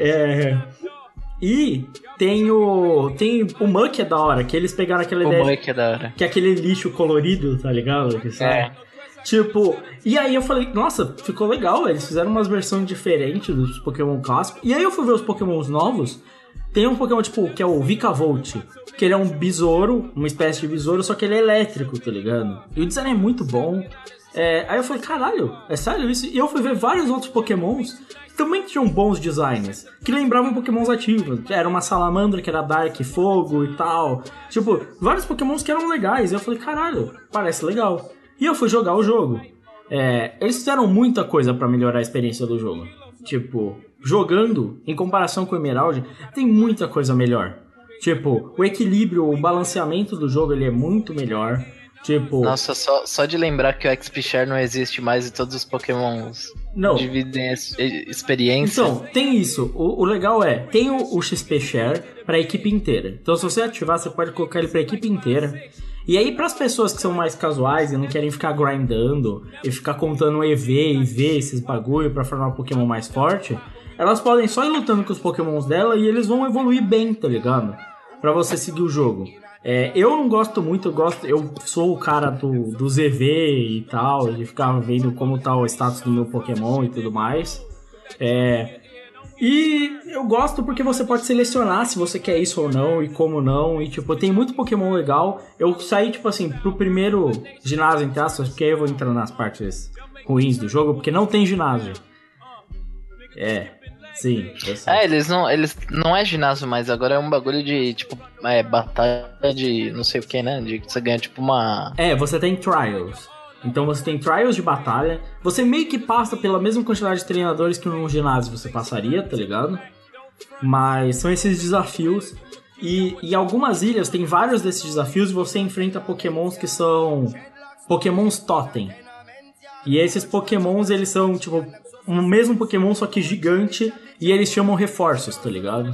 E tem o Muck é da hora, que eles pegaram aquela ideia... O Muck é da hora. Que é aquele lixo colorido, tá ligado? Que sai. Tipo, e aí eu falei, nossa, ficou legal, eles fizeram umas versões diferentes dos Pokémon clássicos. E aí eu fui ver os Pokémons novos. Tem um Pokémon, tipo, que é o Vikavolt, que ele é um besouro, uma espécie de besouro, só que ele é elétrico, tá ligado? E o design é muito bom. Aí eu falei, caralho, é sério isso? E eu fui ver vários outros Pokémons que também tinham bons designs, que lembravam Pokémons ativos. Era uma salamandra que era Dark Fogo e tal. Tipo, vários Pokémons que eram legais. E eu falei, caralho, parece legal. E eu fui jogar o jogo. Eles fizeram muita coisa pra melhorar a experiência do jogo. Tipo, jogando, em comparação com o Emerald, tem muita coisa melhor. Tipo, o equilíbrio, o balanceamento do jogo, ele é muito melhor. Tipo... Nossa, só de lembrar que o XP Share não existe mais e todos os Pokémons dividem experiência. Então, tem isso. O legal tem o XP Share pra equipe inteira. Então, se você ativar, você pode colocar ele pra equipe inteira. E aí, pras pessoas que são mais casuais e não querem ficar grindando e ficar contando EV e V, esses bagulho pra formar um Pokémon mais forte, elas podem só ir lutando com os Pokémons dela e eles vão evoluir bem, tá ligado? Pra você seguir o jogo. Eu não gosto muito, eu sou o cara dos EV e tal, de ficar vendo como tá o status do meu Pokémon e tudo mais. E eu gosto porque você pode selecionar se você quer isso ou não e como não. E tipo, tem muito Pokémon legal. Eu saí, tipo assim, pro primeiro ginásio, entre aspas, porque aí eu vou entrar nas partes ruins do jogo, porque não tem ginásio. Sim. Eles não é ginásio mais, agora é um bagulho de, tipo, batalha de não sei o que, né? De que você ganha, tipo, uma... você tem trials. Então você tem trials de batalha. Você meio que passa pela mesma quantidade de treinadores que num ginásio você passaria, tá ligado? Mas são esses desafios. E em algumas ilhas tem vários desses desafios e você enfrenta Pokémons que são Pokémons Totem. E esses Pokémons, eles são, tipo, o mesmo Pokémon, só que gigante. E eles chamam reforços, tá ligado?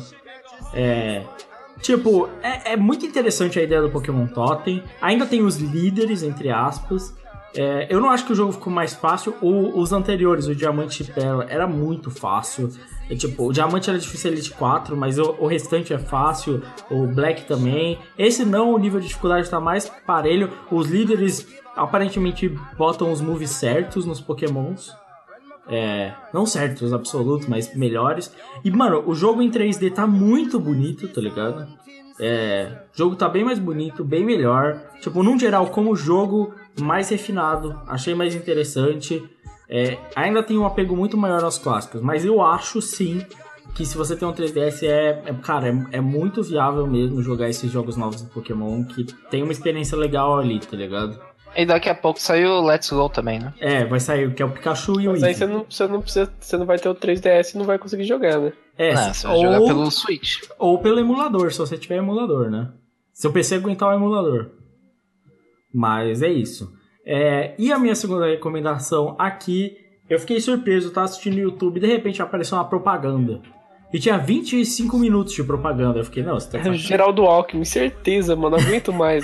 Tipo, é muito interessante a ideia do Pokémon Totem. Ainda tem os líderes, entre aspas. Eu não acho que o jogo ficou mais fácil. Os anteriores, o Diamante e Pérola, era muito fácil. Tipo, o Diamante era difícil Elite 4, mas o restante é fácil. O Black também. Esse não, o nível de dificuldade tá mais parelho. Os líderes aparentemente botam os moves certos nos Pokémons. Não certos, absolutos, mas melhores. E, mano, o jogo em 3D tá muito bonito, tá ligado? O jogo tá bem mais bonito, bem melhor. Tipo, num geral, como jogo, mais refinado. Achei mais interessante. Ainda tem um apego muito maior aos clássicos. Mas eu acho, sim, que se você tem um 3DS, cara, é muito viável mesmo jogar esses jogos novos do Pokémon, que tem uma experiência legal ali, tá ligado? E daqui a pouco saiu o Let's Go também, né? Vai sair, que é o Pikachu e o Eevee. Mas aí você não vai ter o 3DS e não vai conseguir jogar, né? Você vai jogar pelo Switch. Ou pelo emulador, se você tiver emulador, né? Seu PC aguentar o emulador. Mas é isso. E a minha segunda recomendação aqui, eu fiquei surpreso, eu tava assistindo no YouTube e de repente apareceu uma propaganda. E tinha 25 minutos de propaganda. Eu fiquei, não, você tá... Geraldo Alckmin, certeza, mano, não aguento mais.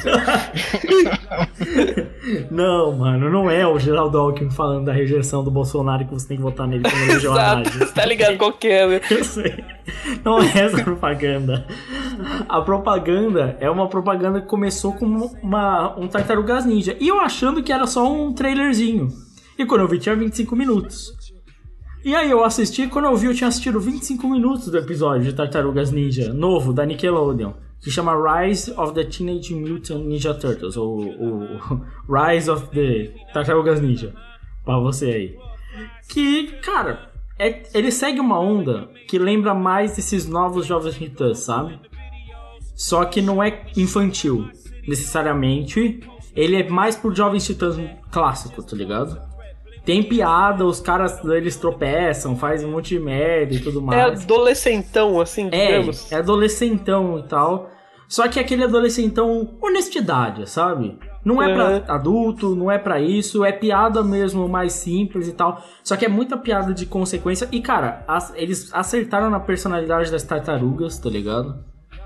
Não, mano, não é o Geraldo Alckmin falando da rejeição do Bolsonaro que você tem que votar nele quando ele joga rádio. Você tá ligado qual que é, né? Eu sei. Não é essa propaganda. A propaganda é uma propaganda que começou com um Tartarugas Ninja. E eu achando que era só um trailerzinho. E quando eu vi, tinha 25 minutos. E aí eu assisti, quando eu vi, eu tinha assistido 25 minutos do episódio de Tartarugas Ninja, novo, da Nickelodeon, que chama Rise of the Teenage Mutant Ninja Turtles, ou Rise of the Tartarugas Ninja, pra você aí. Que, cara, ele segue uma onda que lembra mais desses novos Jovens Titãs, sabe? Só que não é infantil, necessariamente. Ele é mais pro Jovens Titãs clássico, tá ligado? Tem piada, os caras, eles tropeçam, fazem um monte de merda e tudo mais. É adolescentão, assim, digamos. É adolescentão e tal. Só que aquele adolescentão honestidade, sabe? Não é pra adulto, não é pra isso, é piada mesmo, mais simples e tal. Só que é muita piada de consequência. E, cara, eles acertaram na personalidade das tartarugas, tá ligado?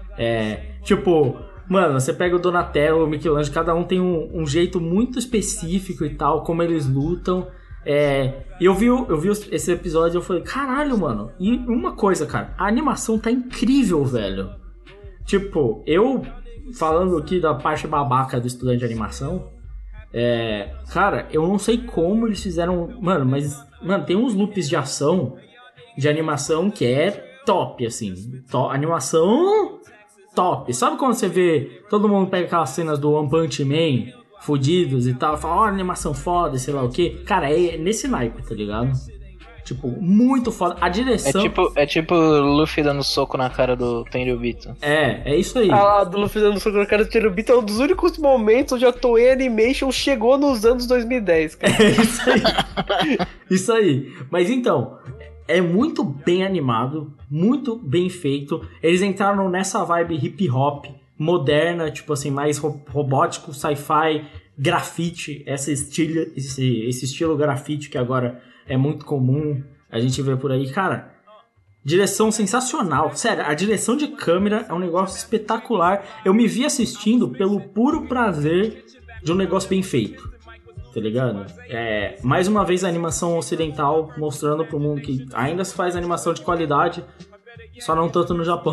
Tipo, mano, você pega o Donatello, o Michelangelo, cada um tem um jeito muito específico e tal, como eles lutam. E eu vi esse episódio e eu falei, caralho, mano. E uma coisa, cara, a animação tá incrível, velho. Tipo, eu... falando aqui da parte babaca do estudante de animação, cara, eu não sei como eles fizeram, mano, tem uns loops de ação, de animação que é top, assim, animação top. Sabe quando você vê, todo mundo pega aquelas cenas do One Punch Man, fudidos e tal, fala, ó, animação foda, sei lá o que, cara, é nesse naipe, tá ligado? Tipo, muito foda. A direção... É tipo o Luffy dando soco na cara do Tenryubito. É isso aí. A do Luffy dando soco na cara do Tenryubito é um dos únicos momentos onde a Toei Animation chegou nos anos 2010, cara. É isso aí. Isso aí. Mas então, é muito bem animado, muito bem feito. Eles entraram nessa vibe hip hop, moderna, tipo assim, mais robótico, sci-fi, grafite, esse estilo grafite que agora... é muito comum, a gente vê por aí. Cara, direção sensacional. Sério, a direção de câmera é um negócio espetacular. Eu me vi assistindo pelo puro prazer de um negócio bem feito, tá ligado? Mais uma vez a animação ocidental mostrando pro mundo que ainda se faz animação de qualidade, só não tanto no Japão.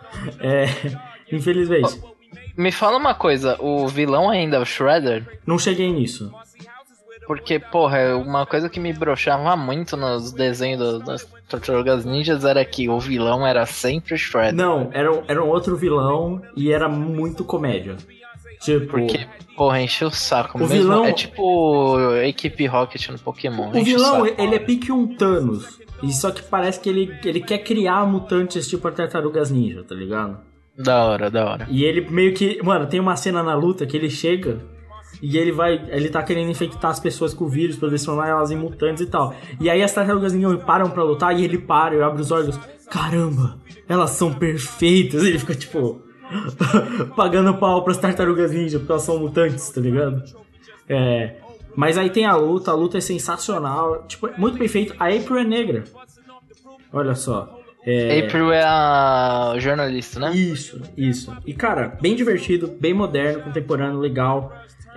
Infelizmente. Me fala uma coisa, o vilão ainda é o Shredder? Não cheguei nisso. Porque, porra, uma coisa que me broxava muito nos desenhos das Tartarugas Ninjas era que o vilão era sempre o Shredder. Não, era um outro vilão e era muito comédia. Tipo... porque, porra, encheu o saco. O vilão... É tipo Equipe Rocket no Pokémon. O vilão, ele é pique um Thanos. E só que parece que ele quer criar mutantes tipo Tartarugas Ninja, tá ligado? Da hora. E ele meio que... Mano, tem uma cena na luta que ele chega... e ele tá querendo infectar as pessoas com o vírus pra transformar elas em mutantes e tal. E aí as tartarugas ninja param pra lutar e ele para e abre os olhos. Caramba, elas são perfeitas. E ele fica tipo pagando pau pras tartarugas ninja porque elas são mutantes, tá ligado? Mas aí tem a luta é sensacional. Tipo, muito bem feito. A April é negra. Olha só. April é a jornalista, né? Isso. E cara, bem divertido, bem moderno, contemporâneo, legal.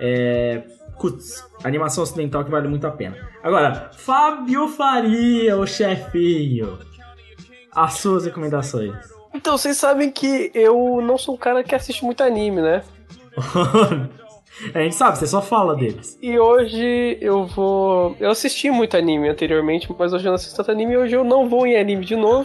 Animação ocidental que vale muito a pena. Agora, Fábio Faria, o chefinho, as suas recomendações. Então, vocês sabem que eu não sou um cara que assiste muito anime, né? A gente sabe, você só fala deles. E hoje eu assisti muito anime anteriormente, mas hoje eu não assisto tanto anime e hoje eu não vou em anime de novo.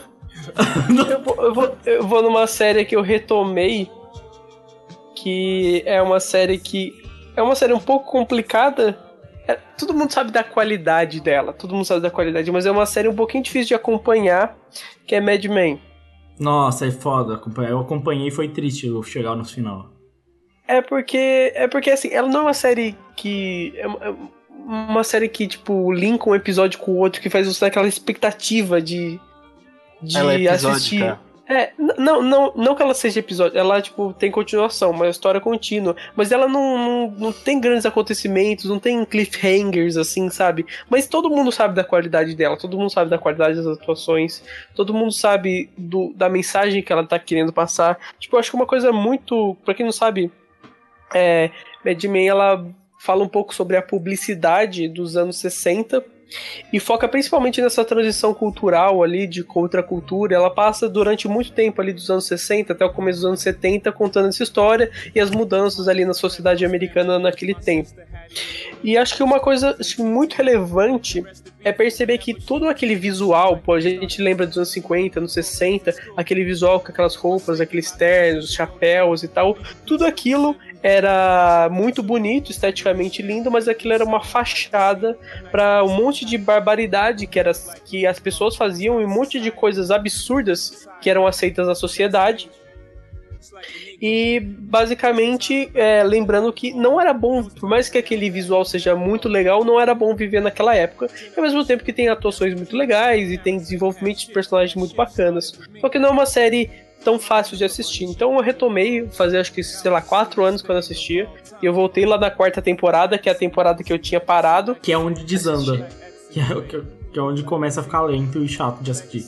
eu vou numa série que eu retomei, que é uma série um pouco complicada. Todo mundo sabe da qualidade dela, mas é uma série um pouquinho difícil de acompanhar, que é Mad Men. Nossa, é foda. Eu acompanhei e foi triste eu chegar no final. É porque assim, ela não é uma série que... É uma série que, tipo, linka um episódio com o outro, que faz você ter aquela expectativa de ela é assistir... Não que ela seja episódio, ela tipo tem continuação, uma história contínua, mas ela não tem grandes acontecimentos, não tem cliffhangers assim, sabe? Mas todo mundo sabe da qualidade dela, todo mundo sabe da qualidade das atuações, todo mundo sabe da mensagem que ela tá querendo passar. Tipo, eu acho que uma coisa muito, pra quem não sabe, Mad Men, ela fala um pouco sobre a publicidade dos anos 60 e foca principalmente nessa transição cultural ali de contracultura. Ela passa durante muito tempo ali dos anos 60 até o começo dos anos 70 contando essa história e as mudanças ali na sociedade americana naquele tempo. E acho que uma coisa muito relevante é perceber que todo aquele visual, a gente lembra dos anos 50, anos 60, aquele visual com aquelas roupas, aqueles ternos, chapéus e tal, tudo aquilo era muito bonito, esteticamente lindo, mas aquilo era uma fachada para um monte de barbaridade que as pessoas faziam e um monte de coisas absurdas que eram aceitas na sociedade. E basicamente lembrando que não era bom, por mais que aquele visual seja muito legal, não era bom viver naquela época, e ao mesmo tempo que tem atuações muito legais e tem desenvolvimento de personagens muito bacanas. Só que não é uma série tão fácil de assistir. Então eu retomei, fazia acho que, 4 anos que eu não assistia, e eu voltei lá na 4ª temporada, que é a temporada que eu tinha parado. Que é onde desanda. Que é onde começa a ficar lento e chato de assistir.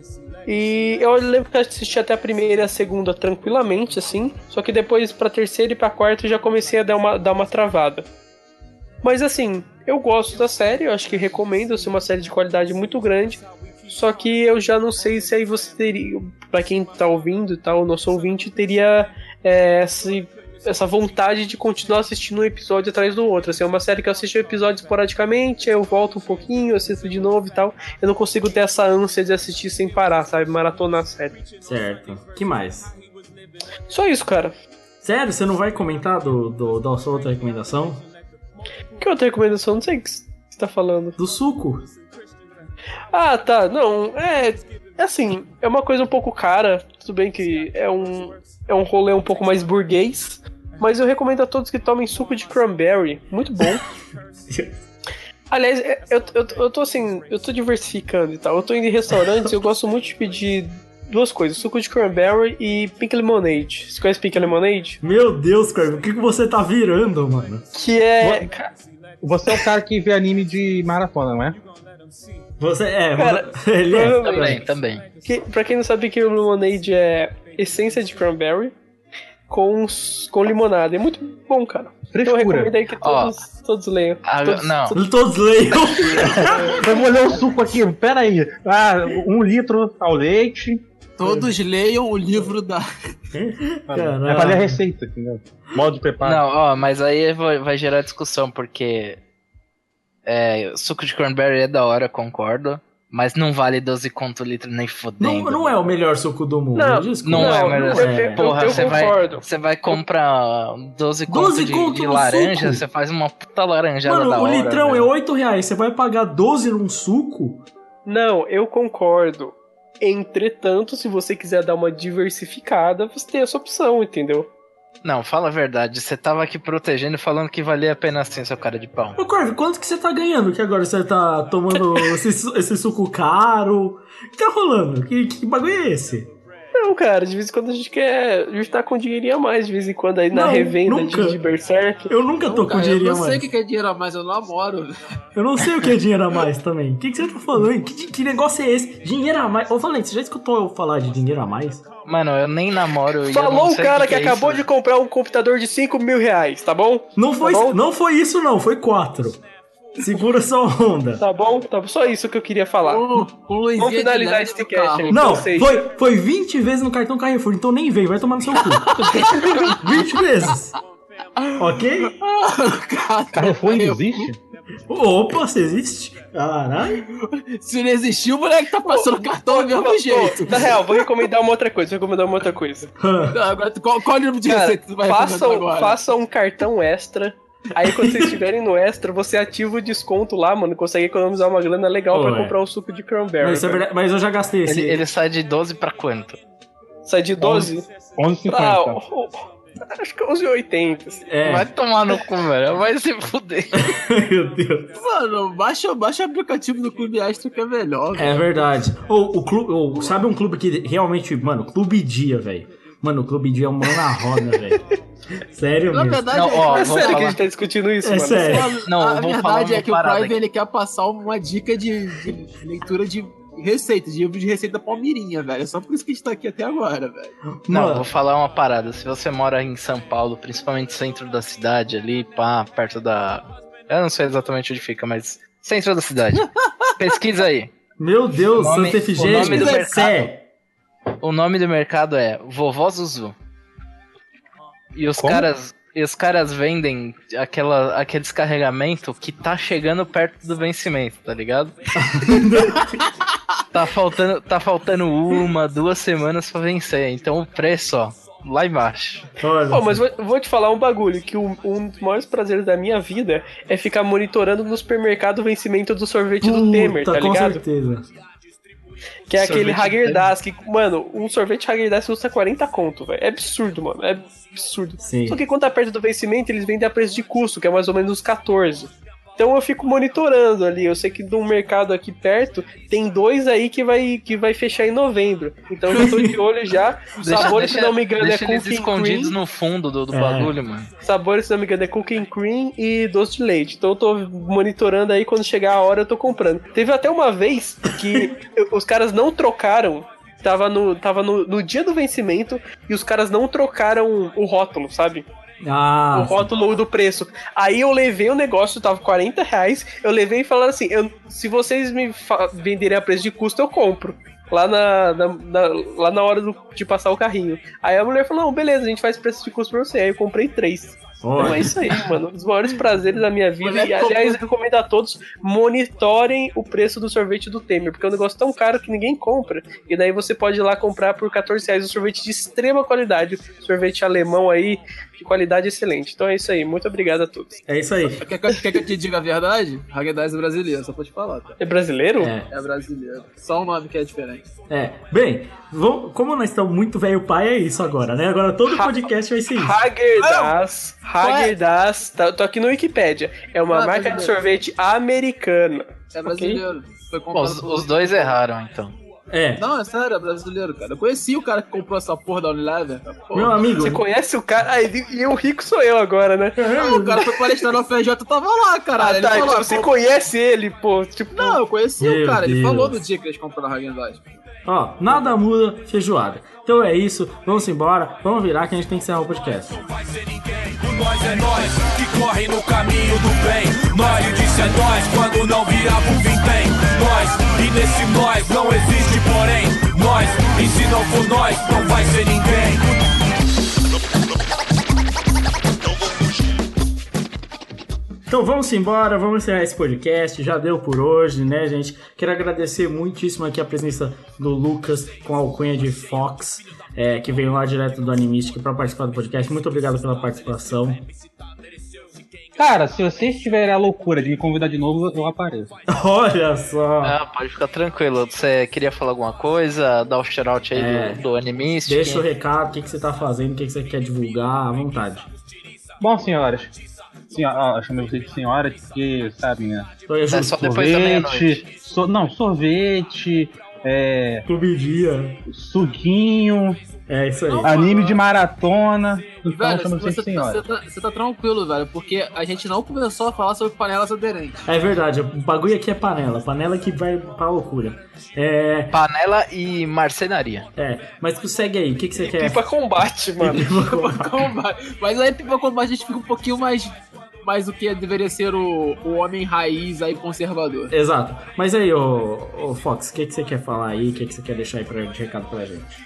E eu lembro que eu assisti até a 1ª e a 2ª tranquilamente, assim. Só que depois, pra 3ª e pra 4ª, eu já comecei a dar uma travada. Mas assim, eu gosto da série, eu acho que recomendo, é uma série de qualidade muito grande. Só que eu já não sei se aí você teria, pra quem tá ouvindo e tal, o nosso ouvinte teria essa vontade de continuar assistindo um episódio atrás do outro. Assim, é uma série que eu assisto episódios esporadicamente, aí eu volto um pouquinho, assisto de novo e tal. Eu não consigo ter essa ânsia de assistir sem parar, sabe? Maratonar a série. Certo. Que mais? Só isso, cara. Sério? Você não vai comentar da sua outra recomendação? Que outra recomendação? Não sei o que você tá falando. Do suco. Ah, tá. Não, assim, é uma coisa um pouco cara. Tudo bem que é um rolê um pouco mais burguês, mas eu recomendo a todos que tomem suco de cranberry. Muito bom. Aliás, eu tô assim, eu tô diversificando e tal. Eu tô indo em restaurantes e eu gosto muito de pedir 2 coisas: suco de cranberry e pink lemonade. Você conhece pink lemonade? Meu Deus, cara, o que você tá virando, mano? Que é... Você é o cara que vê anime de maratona, não é? Você cara, ele é. Também. Pra quem não sabe, que o lemonade é essência de cranberry com limonada. É muito bom, cara. Frescura. Então eu recomendo aí que todos leiam. Todos leiam. Vamos olhar o suco aqui, pera aí. 1 litro ao leite. Todos leiam o livro da... É pra ler a receita, entendeu? Modo de preparo. Não, mas aí vai gerar discussão, porque suco de cranberry é da hora, concordo, mas não vale 12 conto litro nem fodendo. Não é o melhor suco do mundo. Não é o melhor suco. Porra, você vai comprar 12 conto de laranja, você faz uma puta laranjada da hora. Mano, o litrão é R$8, você vai pagar 12 num suco? Não, eu concordo. Entretanto, se você quiser dar uma diversificada, você tem essa opção, entendeu? Não, fala a verdade. Você tava aqui protegendo e falando que valia a pena assim, seu cara de pau. Ô, Corvo, quanto que você tá ganhando? Que agora você tá tomando esse suco caro? O que tá rolando? Que bagulho é esse? Não, cara, de vez em quando a gente tá com dinheirinho a mais, de vez em quando aí na revenda de Berserk. Eu nunca tô com dinheirinho a mais. Eu não sei o que é dinheiro a mais, eu namoro. Eu não sei o que é dinheiro a mais também. O que você tá falando? Que negócio é esse? Dinheiro a mais? Ô, Valente, você já escutou eu falar de dinheiro a mais? Mano, eu nem namoro. Falou o cara que acabou de comprar um computador de R$5.000, tá bom? Não foi isso não, foi 4. Segura sua onda. Tá bom, só isso que eu queria falar. Vamos finalizar esse cast. Não, foi 20 vezes no cartão Carrefour, então nem veio, vai tomar no seu cu. 20 vezes. Ok? Carrefour ainda existe? Opa, você existe? Caralho. Se não existir, o moleque tá passando cartão do mesmo jeito. Na real, vou recomendar uma outra coisa. Agora, qual é o número de receita que tu vai recomendar agora? Faça um cartão extra. Aí quando vocês estiverem no extra, você ativa o desconto lá, mano. Consegue economizar uma grana legal pra comprar um suco de cranberry. Mas, mas eu já gastei esse. Ele sai de 12 pra quanto? Sai de 12? 11,50. Acho que 11,80. Vai tomar no cu, velho. Vai se fuder. Meu Deus. Mano, baixa o aplicativo do Clube Extra que é melhor. É verdade. Sabe um clube que realmente... Mano, Clube Dia, velho. Mano, o Clube Dia é uma mão na roda, velho. Sério mesmo. Na verdade, é sério que a gente tá discutindo isso, mano. Sério. A verdade é que o Prime, ele quer passar uma dica de leitura de receita, de livro de receita palmeirinha, velho. É só por isso que a gente tá aqui até agora, velho. Não, vou falar uma parada. Se você mora em São Paulo, principalmente centro da cidade ali, perto da... Eu não sei exatamente onde fica, mas centro da cidade. Pesquisa aí. Meu Deus, Santa Efigênia. O nome do mercado é Vovó Zuzu. E os caras vendem aquele descarregamento que tá chegando perto do vencimento, tá ligado? tá faltando 1, 2 semanas pra vencer. Então o preço, ó, lá embaixo. Mas vou te falar um bagulho, que um dos maiores prazeres da minha vida é ficar monitorando no supermercado o vencimento do sorvete do Temer, tá ligado? Com certeza. Que é aquele Häagen-Dazs que, mano, um sorvete Häagen-Dazs custa 40 conto, velho. É absurdo, mano. É absurdo. Sim. Só que quando tá perto do vencimento, eles vendem a preço de custo, que é mais ou menos uns 14. Então eu fico monitorando ali. Eu sei que de um mercado aqui perto tem 2 aí que vai fechar em novembro. Então eu já tô de olho já. Os sabores, se não me engano, é eles cookie escondidos cream. no fundo do bagulho, mano. Sabores, se não me engano, é cookie cream e doce de leite. Então eu tô monitorando aí, quando chegar a hora eu tô comprando. Teve até uma vez que os caras não trocaram. Tava no dia do vencimento e os caras não trocaram o rótulo, sabe? O rótulo do preço. Aí eu levei o negócio, tava R$40. Eu levei e falaram assim: se vocês me venderem a preço de custo, eu compro. Lá na hora de passar o carrinho. Aí a mulher falou: não, beleza, a gente faz preço de custo pra você. Aí eu comprei 3. Então é isso aí, mano. Um dos maiores prazeres da minha vida. E aliás, eu recomendo a todos: monitorem o preço do sorvete do Temer, porque é um negócio tão caro que ninguém compra. E daí você pode ir lá comprar por R$14 um sorvete de extrema qualidade. Sorvete alemão aí, de qualidade excelente. Então é isso aí, muito obrigado a todos. É isso aí. Quer que eu te diga a verdade? Häagen-Dazs é brasileiro, só pra te falar. Tá? É brasileiro? É brasileiro. Só o nome que é diferente. Bem, como nós estamos muito velho pai, é isso agora, né? Agora todo podcast vai ser isso. Häagen-Dazs, tô aqui no Wikipedia. É uma marca de sorvete americana. É brasileiro. Foi Bom, os dois erraram, então. Não, é sério, é brasileiro, cara. Eu conheci o cara que comprou essa porra da Unilever. Meu amigo. Você conhece o cara? E o rico sou eu agora, né? Não, o cara foi palestrar no FJ, eu tava lá, caralho. Tá, então você conhece ele, pô. Tipo... Não, eu conheci o cara. Ele falou no dia que eles compraram a Häagen-Dazs. Ó, nada muda, feijoada. Então é isso, vamos embora, vamos virar que a gente tem que encerrar o podcast. Vai ser ninguém, o nós é nós que corre no caminho do bem. Nós, disse é nós, quando não virar pro vintém. Nós, e nesse nós não existe porém. Nós, e se não for nós, não vai ser ninguém. Então vamos embora, vamos encerrar esse podcast, já deu por hoje, né, gente? Quero agradecer muitíssimo aqui a presença do Lucas com a alcunha de Fox, que veio lá direto do Animistic para participar do podcast. Muito obrigado pela participação. Cara, se vocês tiverem a loucura de me convidar de novo, eu apareço. Olha só! Pode ficar tranquilo. Você queria falar alguma coisa? Dar o shout-out aí do Animistic? Deixa o recado, o que você tá fazendo, o que você quer divulgar, à vontade. Bom, senhoras... eu chamo vocês de senhora porque, sabe, né? Só depois da meia-noite. Sorvete, comidinha, suquinho, isso aí. Anime de maratona. Então, velho, chamo vocês de senhora. Você tá tranquilo, velho, porque a gente não começou a falar sobre panelas aderentes. É verdade, o bagulho aqui é panela que vai pra loucura. Panela e marcenaria. Mas segue aí, o que você quer? Pipa combate, mano. Pipa combate. Mas aí pipa combate a gente fica um pouquinho mais do que deveria ser o homem raiz aí conservador. Exato. Mas aí, ô Fox, o que você quer falar aí? O que você quer deixar aí de recado pra gente?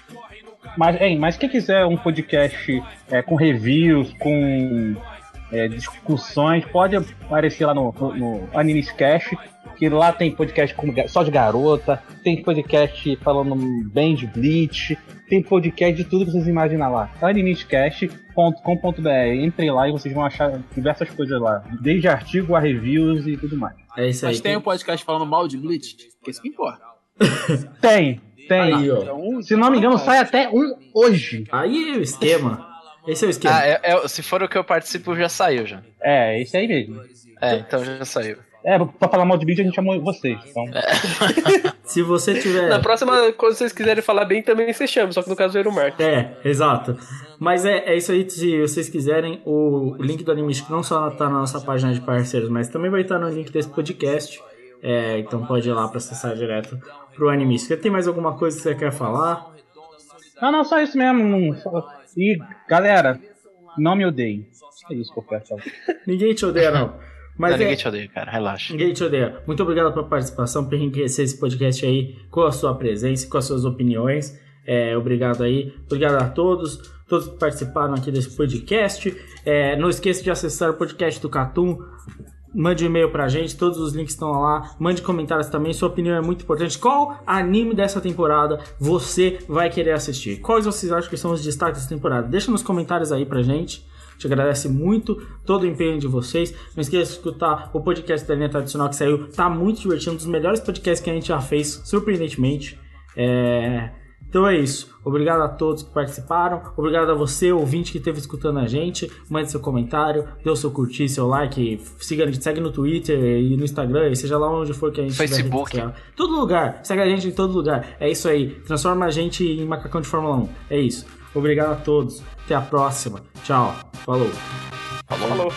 Mas quem quiser um podcast com reviews, com discussões, pode aparecer lá no Animescast, que lá tem podcast só de garota, tem podcast falando bem de Bleach, tem podcast de tudo que vocês imaginam lá. Animescast.com.br. Entrem lá e vocês vão achar diversas coisas lá, desde artigo a reviews e tudo mais. É isso aí. Mas tem um podcast falando mal de Bleach, que é isso que importa. Tem. Aí, ó. Então, se não me engano, sai até um hoje. Aí é o esquema. Esse é o esquema. Se for o que eu participo, já saiu já. Esse aí mesmo. Então já saiu. Pra falar mal de vídeo, a gente chamou vocês. Então... Se você tiver... Na próxima, quando vocês quiserem falar bem, também vocês chamam, só que no caso era o Marco. Exato. Mas é isso aí, se vocês quiserem, o link do Animistic não só tá na nossa página de parceiros, mas também vai estar no link desse podcast. Então pode ir lá pra acessar direto pro Animistic. Tem mais alguma coisa que você quer falar? Não, só isso mesmo. E, galera, não me odeiem. É isso que eu quero falar. Ninguém te odeia, não. Mas ninguém te odeia, cara, relaxa. Ninguém te odeia. Muito obrigado pela participação, por enriquecer esse podcast aí com a sua presença, com as suas opiniões. Obrigado aí. Obrigado a todos que participaram aqui desse podcast. Não esqueça de acessar o podcast do Catum. Mande um e-mail pra gente, todos os links estão lá. Mande comentários também, sua opinião é muito importante. Qual anime dessa temporada você vai querer assistir? Quais vocês acham que são os destaques dessa temporada? Deixa nos comentários aí pra gente. A gente agradece muito todo o empenho de vocês. Não esqueça de escutar o podcast da linha tradicional que saiu. Tá muito divertido, um dos melhores podcasts que a gente já fez, surpreendentemente. Então é isso. Obrigado a todos que participaram. Obrigado a você, ouvinte, que esteve escutando a gente. Mande seu comentário, dê o seu curtir, seu like. Segue no Twitter e no Instagram, e seja lá onde for que a gente Facebook. Todo lugar. Segue a gente em todo lugar. É isso aí. Transforma a gente em macacão de Fórmula 1. É isso. Obrigado a todos. Até a próxima. Tchau. Falou. Falou.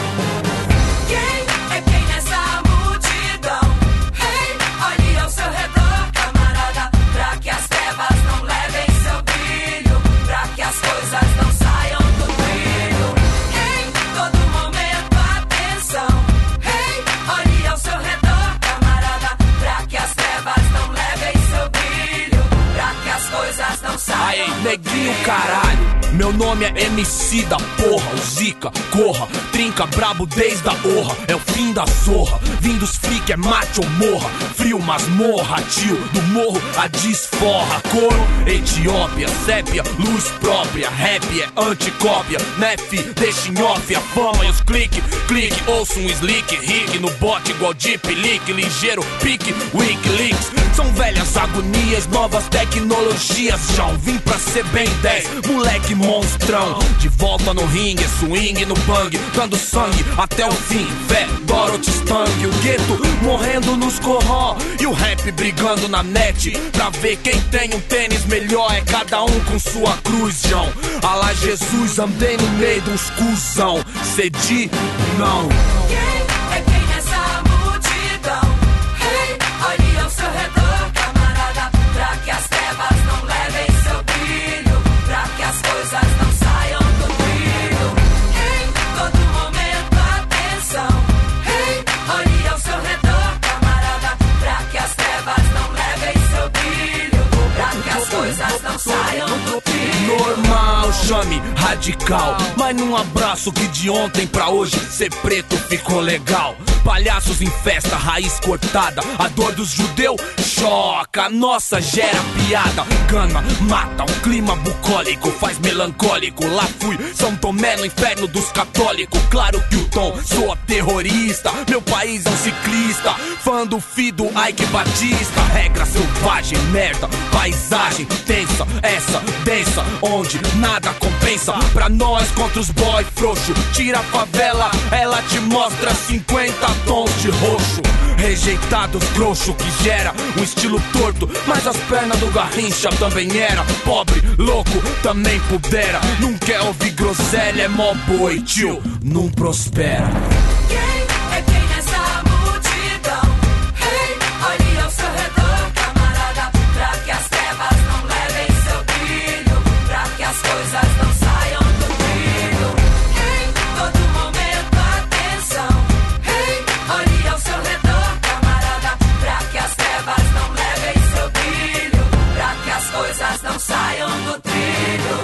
Aí, neguinho, caralho. Meu nome é MC da porra, o Zica, corra, trinca brabo desde a orra, é o fim da zorra, vim dos freak, é mate ou morra, frio masmorra, tio, do morro a desforra, couro, Etiópia, sépia, luz própria, rap é anticópia, nef, deixa em off a fama e os clique, ouço um slick, rig no bote igual deep leak, ligeiro, pique, Wikileaks, são velhas agonias, novas tecnologias, já vim pra ser bem 10, moleque monstrão, de volta no ringue, swing no bang, dando sangue até o fim, fé, Dorothy Stang, o gueto morrendo nos corró, e o rap brigando na net, pra ver quem tem um tênis melhor, é cada um com sua cruz, João, alá Jesus, andei no meio de uns cuzão, cedi, não. Quem é quem nessa multidão? Hey, olhe ao seu redor, camarada, pra que as trevas não levem seu brilho, pra que as coisas não saiam do trilho. Em todo momento, atenção. Hey, olhe ao seu redor, camarada, pra que as trevas não levem seu brilho, pra que as coisas não saiam do trilho. Normal, chame radical, mas num abraço que de ontem pra hoje ser preto ficou legal. Palhaços em festa, raiz cortada, a dor dos judeus choca, a nossa gera piada. Gana, mata, um clima bucólico, faz melancólico. Lá fui, São Tomé no inferno dos católicos. Claro que o tom soa terrorista, meu país é um ciclista, fã do Fido, Ike Batista. Regra selvagem, merda, paisagem tensa, essa densa, onde nada compensa. Pra nós contra os boy frouxo, tira a favela, ela te mostra 50 tons de roxo. Rejeitados grosso que gera um estilo torto, mas as pernas do Garrincha também era pobre, louco, também pudera. Não quer ouvir groselha, é mó boi, tio, não prospera. Quem é quem nessa multidão? Hey, olhe ao seu redor, camarada, pra que as trevas não levem seu brilho, pra que as coisas não saiam do trilho. Em todo momento, atenção. Hey, olhe ao seu redor, camarada, pra que as trevas não levem seu brilho, pra que as coisas não saiam do trilho.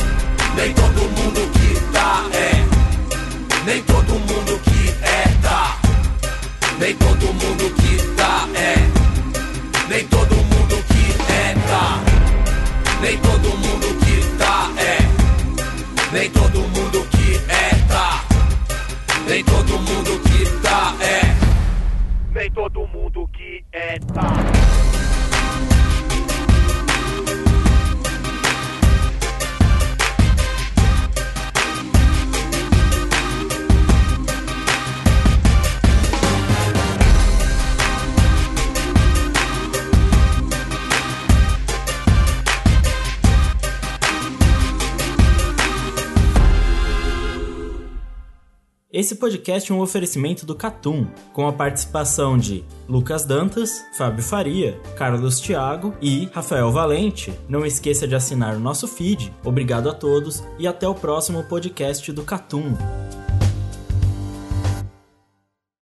Nem todo mundo que tá nem todo mundo que tá, nem todo mundo que tá nem todo mundo que tá, nem todo mundo que tá nem todo mundo que tá, nem todo mundo que tá nem todo mundo que tá. Esse podcast é um oferecimento do Catum, com a participação de Lucas Dantas, Fábio Faria, Carlos Thiago e Rafael Valente. Não esqueça de assinar o nosso feed. Obrigado a todos e até o próximo podcast do Catum.